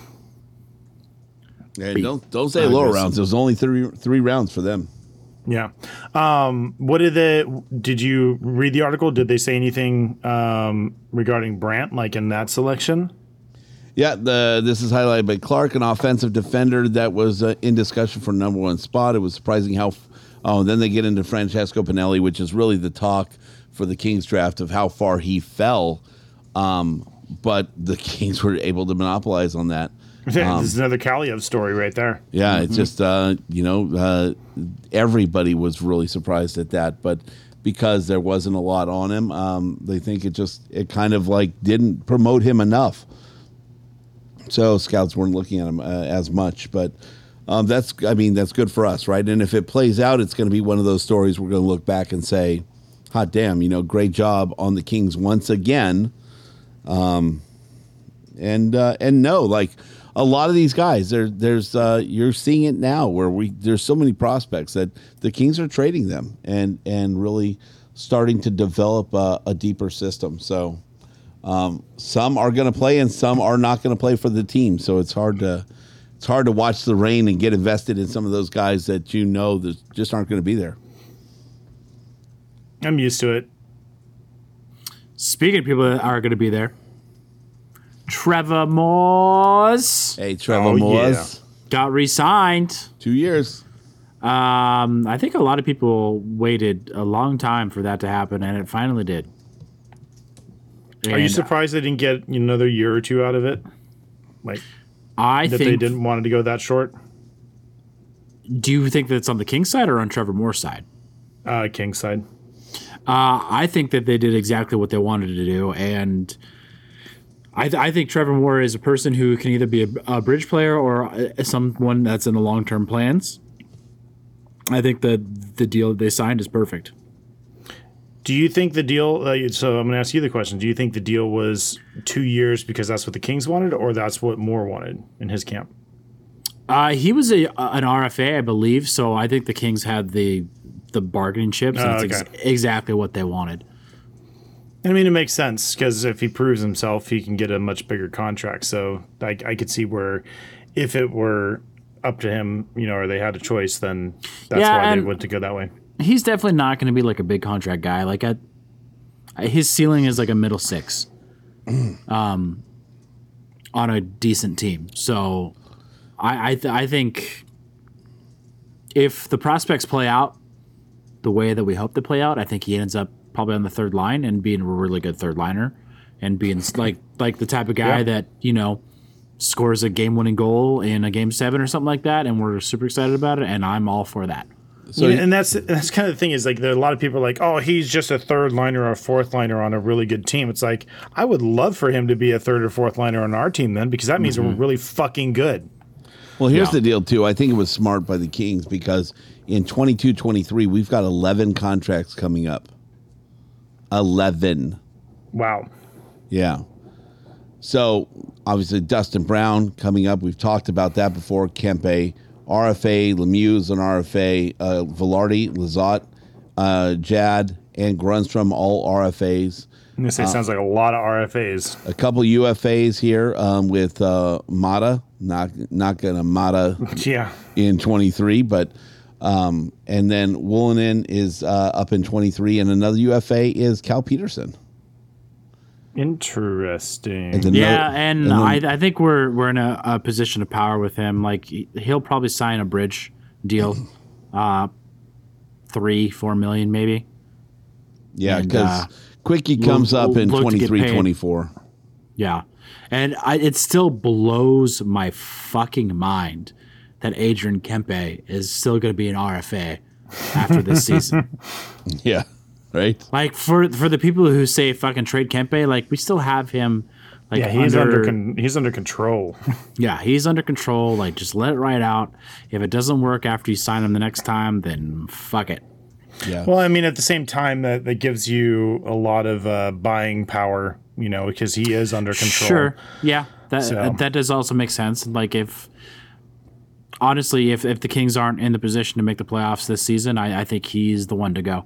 Yeah, don't don't say lower rounds. It was only three three rounds for them.
yeah. Um, what did they? Did you read the article? Did they say anything um, regarding Brandt, like in that selection?
Yeah, the this is highlighted by Clark, an offensive defender that was uh, in discussion for number one spot. It was surprising how. Oh, then they get into Francesco Pinelli, which is really the talk for the Kings draft of how far he fell. Um, but the Kings were able to monopolize on that.
this is another Kaliev story right there.
Yeah, it's just uh, you know uh, everybody was really surprised at that, but because there wasn't a lot on him, um, they think it just it kind of like didn't promote him enough. So scouts weren't looking at him uh, as much, but um, that's I mean that's good for us, right? And if it plays out, it's going to be one of those stories we're going to look back and say, "Hot damn, you know, great job on the Kings once again." Um, and uh, and no, like. A lot of these guys, there, there's uh, you're seeing it now where we there's so many prospects that the Kings are trading them and and really starting to develop a, a deeper system. So um, some are going to play and some are not going to play for the team. So it's hard to it's hard to watch the rain and get invested in some of those guys that you know that just aren't going to be there.
I'm used to it.
Speaking of people that are going to be there, Trevor Moores
Hey, Trevor
Oh,
Moores,
got re-signed.
two years.
Um, I think a lot of people waited a long time for that to happen, and it finally did.
Are you
And
surprised they didn't get another year or two out of it? Like
I
that
think.
they didn't want it to go that short?
Do you think that it's on the Kings side or on Trevor Moore's side?
Uh, King side.
Uh, I think that they did exactly what they wanted to do, and I, th- I think Trevor Moore is a person who can either be a, a bridge player or uh, someone that's in the long-term plans. I think the the deal they signed is perfect.
Do you think the deal? Uh, so I'm going to ask you the question. Do you think the deal was two years because that's what the Kings wanted, or that's what Moore wanted in his camp?
Uh, he was a an R F A, I believe, so I think the Kings had the the bargaining chips, and
Oh,
it's
okay.
ex- exactly what they wanted.
I mean, it makes sense because if he proves himself, he can get a much bigger contract. So I, I could see where if it were up to him, you know, or they had a choice, then that's
Yeah,
why they
and-
went to go that way.
He's definitely not going to be like a big contract guy. Like a, his ceiling is like a middle six, um, on a decent team. So, I I, th- I think if the prospects play out the way that we hope they play out, I think he ends up probably on the third line and being a really good third liner, and being like like the type of guy
Yeah.
that you know scores a game-winning goal in a game seven or something like that, and we're super excited about it, and I'm all for that.
So, yeah, and that's that's kind of the thing is like there are a lot of people are like, oh, he's just a third liner or a fourth liner on a really good team. It's like I would love for him to be a third or fourth liner on our team then, because that means mm-hmm. we're really fucking good.
Well, here's
Yeah.
the deal too. I think it was smart by the Kings because in twenty-two twenty-three we've got eleven contracts coming up. eleven.
Wow.
Yeah. So obviously Dustin Brown coming up. We've talked about that before. Kempe, R F A, Lemieux is an R F A, uh, Velarde, Lizotte, uh, Jad, and Grunstrom, all R F As.
I'm gonna say sounds like a lot of R F As.
A couple U F As here um, with uh, Mata. Not not gonna Mata
Yeah.
in twenty-three, but um, and then Woolinen is uh, up in twenty-three, and another U F A is Cal Peterson.
Interesting.
And then
Yeah,
no-
and,
then-
I, I think we're we're in a, a position of power with him. Like he- he'll probably sign a bridge deal, uh, three, four million maybe.
yeah,
and,
because
uh,
Quickie comes
we'll-
up in
we'll look to get
twenty-three
paid.
twenty-four.
Yeah, and I, it still blows my fucking mind that Adrian Kempe is still going to be an R F A after this season.
Yeah, right.
Like for for the people who say fucking trade Kempe, like we still have him. Like
yeah, he's
under,
under con- he's under control.
yeah, he's under control. Like just let it ride out. If it doesn't work after you sign him the next time, then fuck it.
Yeah.
Well, I mean, at the same time, that, that gives you a lot of uh, buying power, you know, because he is under control.
Sure. Yeah, that
So-
that does also make sense. Like if honestly, if if the Kings aren't in the position to make the playoffs this season, I, I think he's the one to go.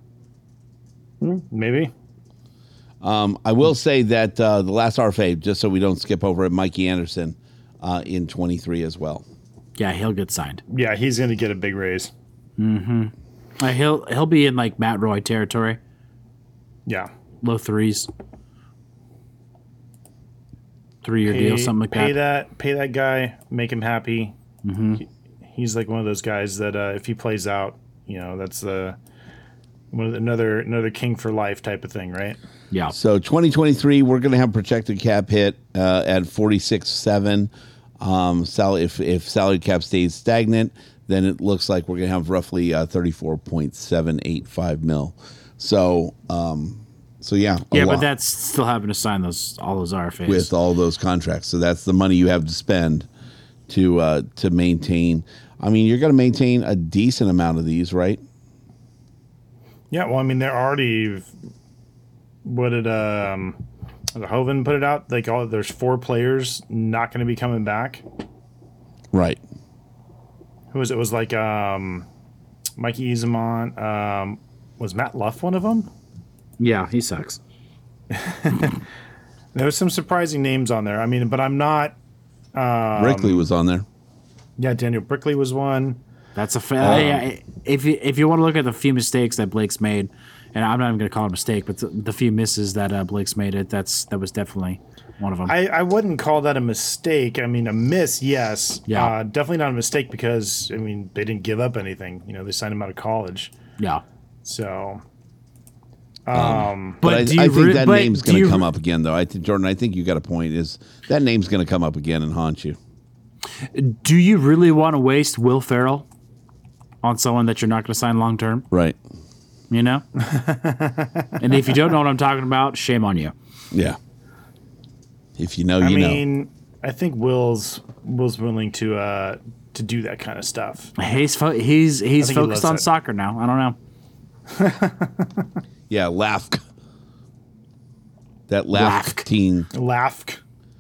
Maybe.
Um, I will say that uh, the last R F A, just so we don't skip over it, Mikey Anderson uh, in twenty-three as well.
Yeah, he'll get signed.
Yeah, he's going to get a big raise.
Uh, he'll he'll be in like Matt Roy territory,
Yeah.
low threes, three year
Pay,
deal, something like
pay
that.
that. Pay that guy. Make him happy. Mm-hmm. He, he's like one of those guys that uh, if he plays out, you know, that's the one of the, another another king for life type of thing, right?
Yeah,
So twenty twenty-three, we're going to have projected cap hit uh, at forty-six point seven. Um, sal- if if salary cap stays stagnant, then it looks like we're going to have roughly uh, thirty-four point seven eight five mil. So um, so yeah, a
yeah,
lot
but that's still having to sign those all those R F As.
with all those contracts. So that's the money you have to spend to uh, to maintain. I mean, you're going to maintain a decent amount of these, right?
Yeah. Well, I mean, they're already. What did um, Hoven put it out? Like, all there's four players not going to be coming back.
Right.
Who was it? It was like um, Mikey Izamon. Um, was Matt Luff one of them?
Yeah, he sucks.
There was some surprising names on there. I mean, but I'm not. Um,
Brickley was on there.
Yeah, Daniel Brickley was one.
That's a fa- yeah, if you if you want to look at the few mistakes that Blake's made, and I'm not even going to call it a mistake, but the, the few misses that uh, Blake's made, it that's that was definitely one of them.
I, I wouldn't call that a mistake. I mean, a miss, yes.
Yeah.
Uh, definitely not a mistake because, I mean, they didn't give up anything. You know, they signed him out of college.
yeah,
So, um,
But, I,
do you
I think
re-
that
but
name's
do
going to
you
come
re-
up again, though. I think Jordan, I think you got a point. Is that name's going to come up again and haunt you?
Do you really want to waste Will Ferrell on someone that you're not going to sign long term?
Right.
You know? And if you don't know what I'm talking about, shame on you.
Yeah. If you know,
I
you know.
mean, I think Will's Will's willing to uh, to do that kind of stuff.
He's fo- he's he's
think he
focused
loves
on
it.
soccer now. I don't know.
Yeah, Lafk. That
Lafk.
Lafk teen.
Lafk.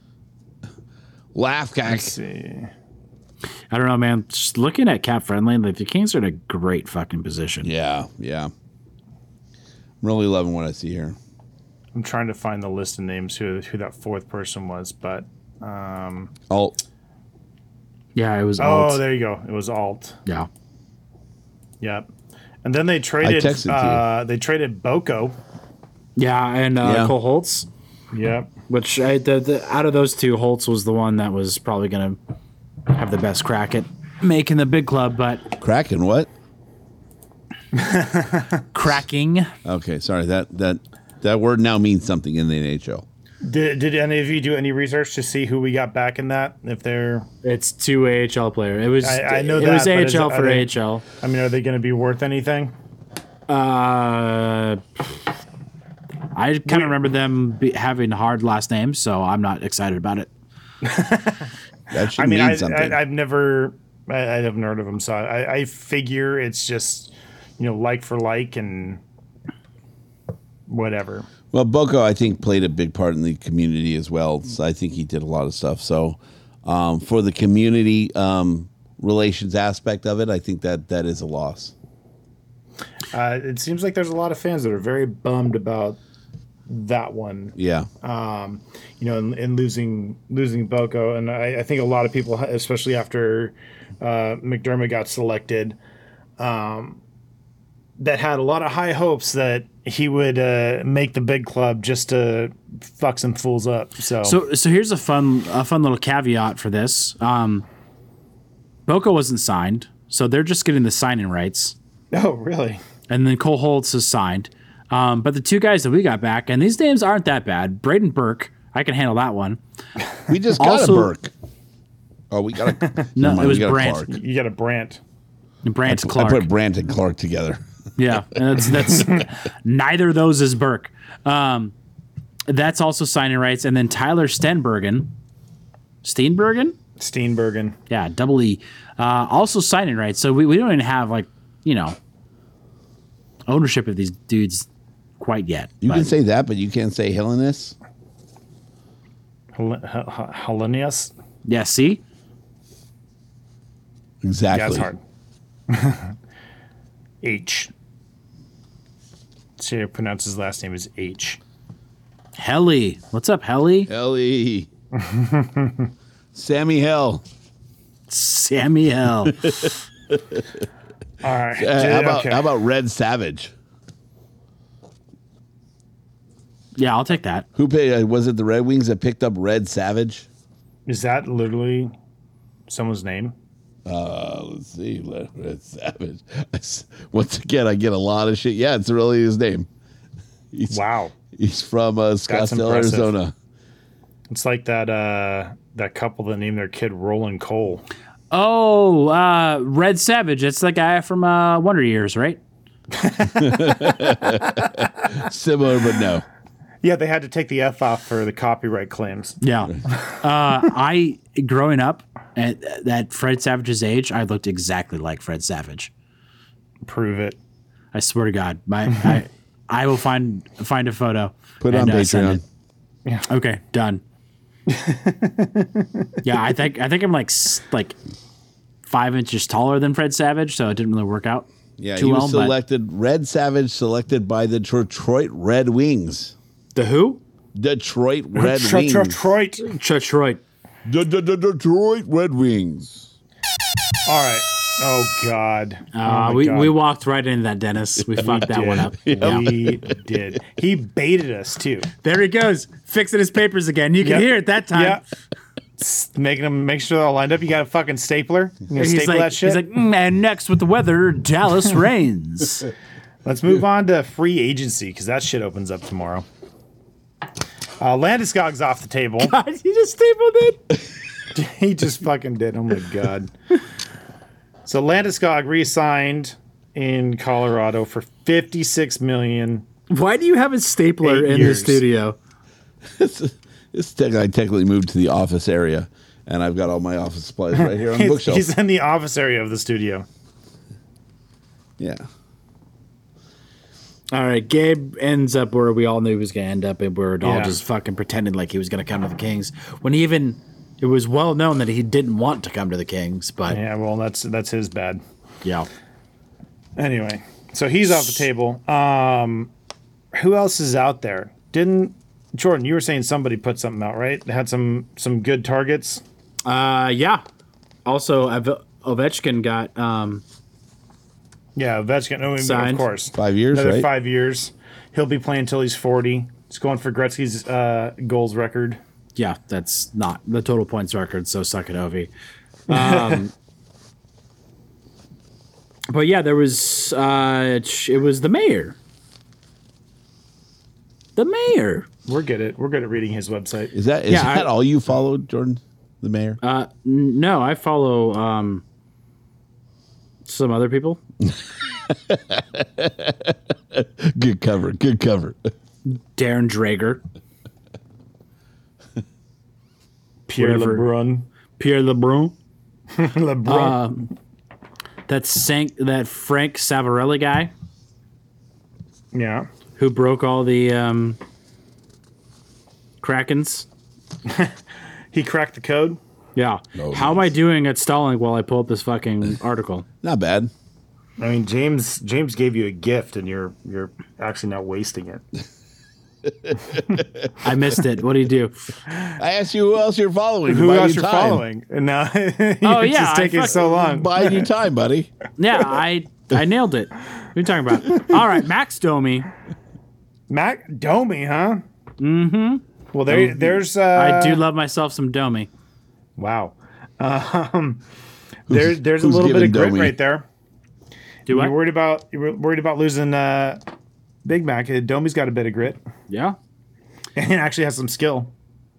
Lafk.
Let's see.
I don't know, man. Just looking at cap friendly, like the Kings are in a great fucking position.
Yeah, yeah. I'm really loving what I see here.
I'm trying to find the list of names who who that fourth person was, but um,
Alt.
Yeah, it was.
oh,
Alt.
there you go. It was Alt.
Yeah.
Yep. And then they traded.
texted to you.
Uh, they traded Boko.
Yeah, and uh,
Yeah.
Cole Holtz,
Yep.
which I, the, the, out of those two, Holtz was the one that was probably going to have the best crack at making the big club, but
Kraken, what?
cracking.
Okay, sorry. That that that word now means something in the N H L.
Did, did any of you do any research to see who we got back in that? If they're,
It's two A H L player. It was.
I, I know
it
that
was
but
A H L
is it- are
for
they-
A H L.
I mean, are they going to be worth anything?
Uh, I kind
We-
of remember them be, having hard last names, so I'm not excited about it.
That should
I mean,
mean
I,
something.
I, I've never, I, I haven't heard of them, so I, I figure it's just, you know, like for like and whatever.
Well, Boko, I think, played a big part in the community as well. So I think he did a lot of stuff. So um, for the community um, relations aspect of it, I think that that is a loss.
Uh, it seems like there's a lot of fans that are very bummed about that one.
Yeah.
Um, you know, in, in losing losing Boko, and I, I think a lot of people, especially after uh, McDermott got selected, um, that had a lot of high hopes that he would uh, make the big club just to fuck some fools up. So,
So, so here's a fun, a fun little caveat for this. Um, Boko wasn't signed, so they're just getting the signing rights,
oh really?
and then Cole Holtz is signed. Um, but the two guys that we got back, and these names aren't that bad. Braden Burke, I can handle that one.
We just got
Also-
a Burke. Oh, we got a.
No,
never mind,
it was
we got a
Brandt.
Clark.
You got a Brant.
Brant
I
Clark.
put Brandt and Clark together.
Yeah, and that's that's neither of those is Burke. Um, that's also signing rights, and then Tyler Stenbergen, Steenbergen,
Steenbergen.
yeah, double E, uh, also signing rights. So we, we don't even have like you know ownership of these dudes quite yet.
You
But
can say that, but you can't say Hellenis.
Hel- Hel- Hellenius.
yeah, see,
Exactly.
Yeah, it's hard. H. See how to pronounce his last name is H.
Helly, what's up, Helly?
Ellie. Sammy Hell.
Samuel.
All right.
Uh, how about
okay.
how about Red Savage?
Yeah, I'll take that.
Who paid? Uh, was it the Red Wings that picked up Red Savage?
Is that literally someone's name?
Uh, let's see, Red Savage. I s- Once again, I get a lot of shit. Yeah, it's really his name. He's,
Wow.
He's from uh, Scottsdale,
impressive.
Arizona.
It's like that uh, that couple that named their kid Roland Cole.
Oh, uh, Red Savage. That's the guy from uh, Wonder Years, right?
Similar, but no.
Yeah, they had to take the F off for the copyright claims.
Yeah. uh, I, growing up at, at Fred Savage's age, I looked exactly like Fred Savage.
Prove it.
I swear to God. My, I, I will find find a photo.
Put it
and,
on
uh, send
Patreon.
it. Yeah. Okay, done. yeah, I think I think I'm like s- like five inches taller than Fred Savage, so it didn't really work out
Yeah,
too
he
well.
was
but
selected. Red Savage selected by the Detroit Red Wings.
the who?
Detroit Red
Tr-
Wings.
Detroit.
Detroit.
D- d- d- Detroit Red Wings.
All right. Oh God.
Uh,
oh my
we
God.
we walked right into that, Dennis. We fucked that one up. Yeah.
We did. He baited us too.
There he goes, fixing his papers again. You can
Yep.
hear it that time.
Yeah. S- Making them make sure they're all lined up. You got a fucking stapler. You gonna
He's
staple
like,
that shit.
he's like, "Mm, and next with the weather, Dallas rains.
Let's move on to free agency because that shit opens up tomorrow. Uh, Landeskog's off the table.
God, he just stapled it.
He just fucking did. Oh my God. So Landeskog re-signed in Colorado for fifty-six million dollars.
Why do you have a stapler
Eight
in
years.
the studio?
This tech, I technically moved to the office area, and I've got all my office supplies right here on the
He's,
bookshelf.
he's in the office area of the studio.
Yeah.
All right, Gabe ends up where we all knew he was going to end up, and we're all
Yeah.
just fucking pretending like he was going to come to the Kings when he even it was well known that he didn't want to come to the Kings. But yeah,
Yeah, well, that's that's his bad. Anyway, so he's off the table. Um, who else is out there? Didn't Jordan? You were saying somebody put something out, right? Had some some good targets.
uh, yeah. Also, Ove- Ovechkin got um,
Yeah, Ovechkin. No,
Signed.
of course.
Five years,
Another
right?
five years. He'll be playing until he's forty. He's going for Gretzky's uh, goals record.
yeah, that's not the total points record. So suck it, Ovi. Um, but yeah, there was uh, it was the mayor. The mayor.
We're good at we're good at reading his website.
Is that is
Yeah,
that
I-
all you followed, Jordan? The mayor?
Uh, n- no, I follow um, some other people.
Good cover. Good cover.
Darren Drager,
Pierre
whatever.
LeBrun.
Pierre LeBrun,
LeBrun.
that sank that Frank Savarelli guy
yeah.
who broke all the um, Krakens.
He cracked the code.
Yeah.
Oh,
How am I doing at stalling while I pull up this fucking article?
Not bad.
I mean, James James gave you a gift, and you're you're actually not wasting it.
I missed it. What do you do?
I asked you who else you're following.
Who
Buying
else
you
you're
time.
following? And now you're
Oh, yeah,
just
I
taking
fuck-
so long.
Buying you time, buddy.
Yeah, I I nailed it. What are you talking about? All right, Max Domi.
Mac Domi, huh? Mm-hmm. Well, there, there's. Uh,
I do love myself some Domi.
Wow. Um, there, there's a
who's
little bit of
giving
grit
Domi?
right there.
Do
You're
I?
worried about you're worried about losing uh, Big Mac. Uh, Domi's got a bit of grit,
Yeah.
and actually has some skill.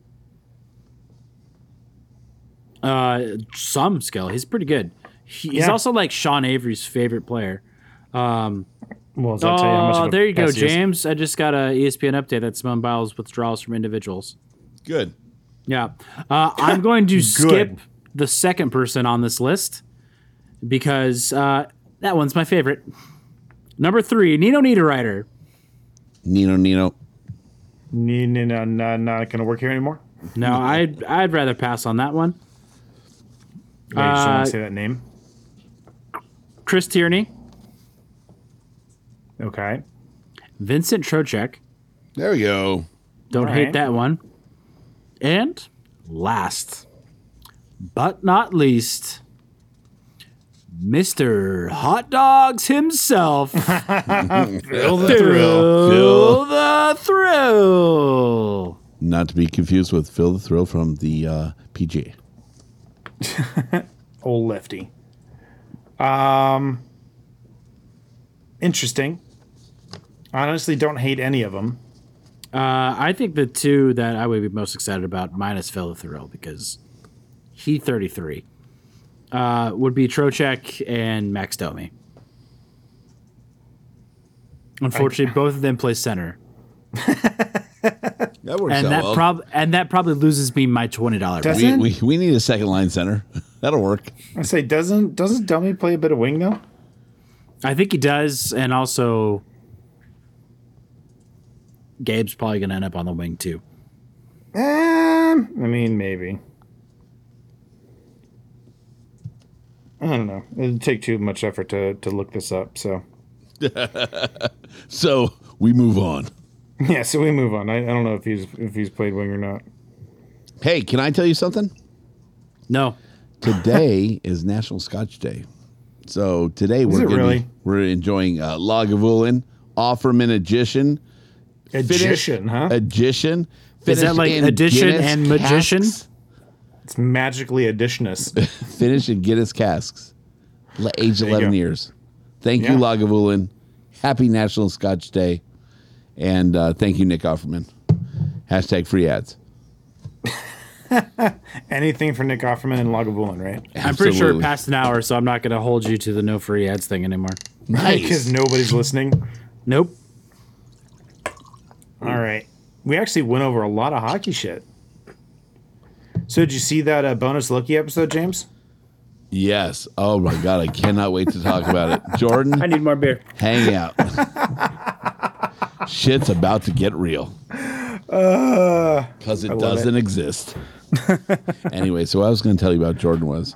Uh, some skill. He's pretty good. He, he's
Yeah.
also like Sean Avery's favorite player.
Well, does that tell you how much of
Oh,
a
there you go,
pest he is?
James. I just got a E S P N update that Simone Biles withdrawals from individuals.
Good.
Yeah. Uh, I'm going to skip the second person on this list because uh, that one's my favorite. Number three, Nino Niederreiter.
Nino, Nino.
No, no, no, no, not going to work here anymore.
No, I'd I'd rather pass on that one.
Wait, you just want
Uh,
to say that name?
Chris Tierney,
Okay.
Vincent Trocheck.
There we go.
Don't
All
hate
right.
that one. And last but not least, Mister Hot Dogs himself.
Feel the
Phil
Phil.
the Thrill.
Not to be confused with Phil the Thrill from the uh, P G A.
Old lefty. Um, interesting. Honestly, don't hate any of them.
Uh, I think the two that I would be most excited about, minus Phil the Thrill, because he thirty-three, uh, would be Trocheck and Max Domi. Unfortunately, both of them play center,
That works
and
out
that
well.
prob and that probably loses me my twenty dollars.
Does
we,
it?
we, we need a second line center. That'll work.
I say, doesn't doesn't Dummy play a bit of wing though?
I think he does, and also Gabe's probably going to end up on the wing too.
Um, I mean, maybe. I don't know. It'd take too much effort to, to look this up. So
So we move on.
yeah, so we move on. I, I don't know if he's if he's played wing or not.
Hey, can I tell you something?
No,
Today is National Scotch Day. So today we're
it
gonna
really?
be, we're enjoying uh, Lagavulin, Offerman Edition,
Magician, huh?
Edition.
Is that
finished
like
in
addition
Guinness
and magician?
casks.
It's magically additionist.
Finished in Guinness casks, Le- aged
There you
eleven
go.
years. Thank
Yeah.
you, Lagavulin. Happy National Scotch Day, and uh, thank you, Nick Offerman. Hashtag free ads.
Anything for Nick Offerman and Lagavulin, right?
I'm pretty sure it
Absolutely.
passed an hour, so I'm not going to hold you to the no free ads thing anymore.
Because nobody's listening.
Nope.
All right. We actually went over a lot of hockey shit. So did you see that uh, bonus Loki episode, James?
Yes. Oh my God, I cannot wait to talk about it. Jordan,
I need more beer.
hang out. Shit's about to get real.
Uh,
Because it
love
doesn't exist. Anyway, so what I was going to tell you about Jordan was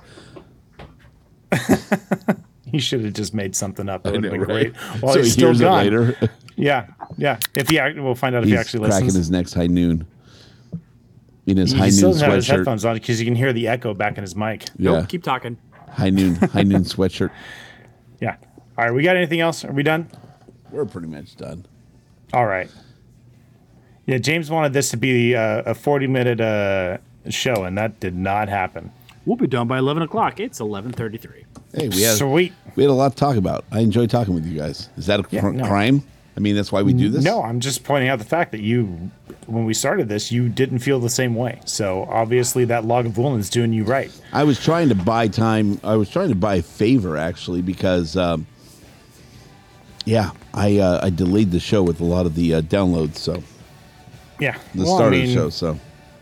he should have just made something up. It would have
know,
been
right?
great. Well,
so
he's
he
still
hears
gone.
it later.
Yeah, yeah. If he, act- we'll find out if he
He's
actually
cracking
listens.
his next high noon in his
He
high
still
noon
doesn't have his
sweatshirt.
headphones on because you can hear the echo back in his mic.
Yeah,
Nope. Keep talking.
high noon, high noon sweatshirt.
Yeah. All right. We got anything else? Are we done?
We're pretty much done.
All right. Yeah, James wanted this to be uh, a forty-minute uh, show, and that did not happen.
We'll be done by eleven o'clock. It's eleven thirty-three.
Hey, we had
Sweet.
we had a lot to talk about. I enjoy talking with you guys. Is that a
Yeah,
cr-
no.
crime? I mean, that's why we do this.
No, I'm just pointing out the fact that you, when we started this, you didn't feel the same way. So obviously that log of Woolen's doing you right.
I was trying to buy time. I was trying to buy favor, actually, because, um, yeah, I uh, I delayed the show with a lot of the uh, downloads. So
Yeah.
the
well,
start
I
of the
mean,
show. So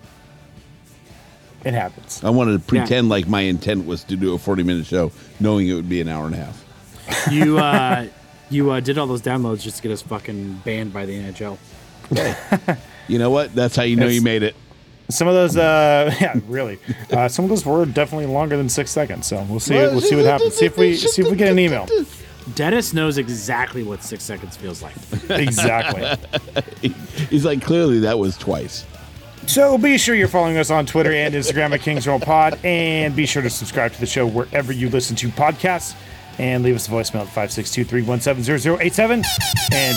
it happens.
I wanted to pretend like my intent was to do a forty minute show, knowing it would be an hour and a half.
You uh, you uh, did all those downloads just to get us fucking banned by the N H L.
You know what? That's how you know
It's-
you made it.
Some of those, uh, yeah, really. Uh, some of those were definitely longer than six seconds. So we'll see. We'll see what happens. See if we see if we get an email.
Dennis knows exactly what six seconds feels like.
Exactly.
He's like, clearly that was twice.
So be sure you're following us on Twitter and Instagram at Kings Roll Pod, and be sure to subscribe to the show wherever you listen to podcasts, and leave us a voicemail at five six two, three one seven, zero zero eight seven, and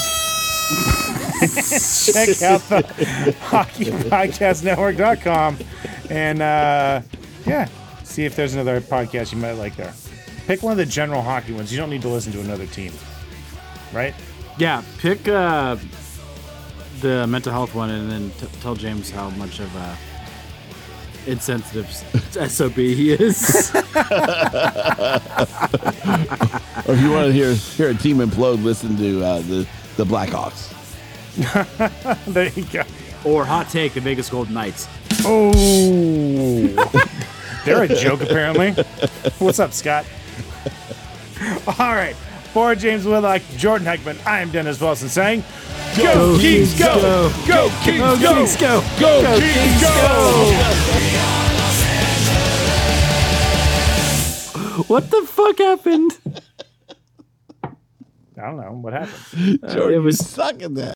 check out the hockey podcast network dot com, and uh, yeah, see if there's another podcast you might like there. Pick one of the general hockey ones. You don't need to listen to another team, right?
Yeah, pick uh, the mental health one, and then t- tell James how much of a insensitive S O B he is.
Or if you want to hear hear a team implode, listen to uh, the the Blackhawks.
There you go.
Or hot take, the Vegas Golden Knights.
Oh, they're a joke apparently. What's up, Scott? All right, for James Whitlock, Jordan Heckman, I am Dennis Wilson saying, Go,
Go
Kings,
Kings,
go!
go!
Go, Kings,
Go,
go!
Kings, go!
Go,
Go,
Kings,
Kings,
go!
What the fuck happened?
I don't know what happened.
Jordan,
it was-
you suck at that.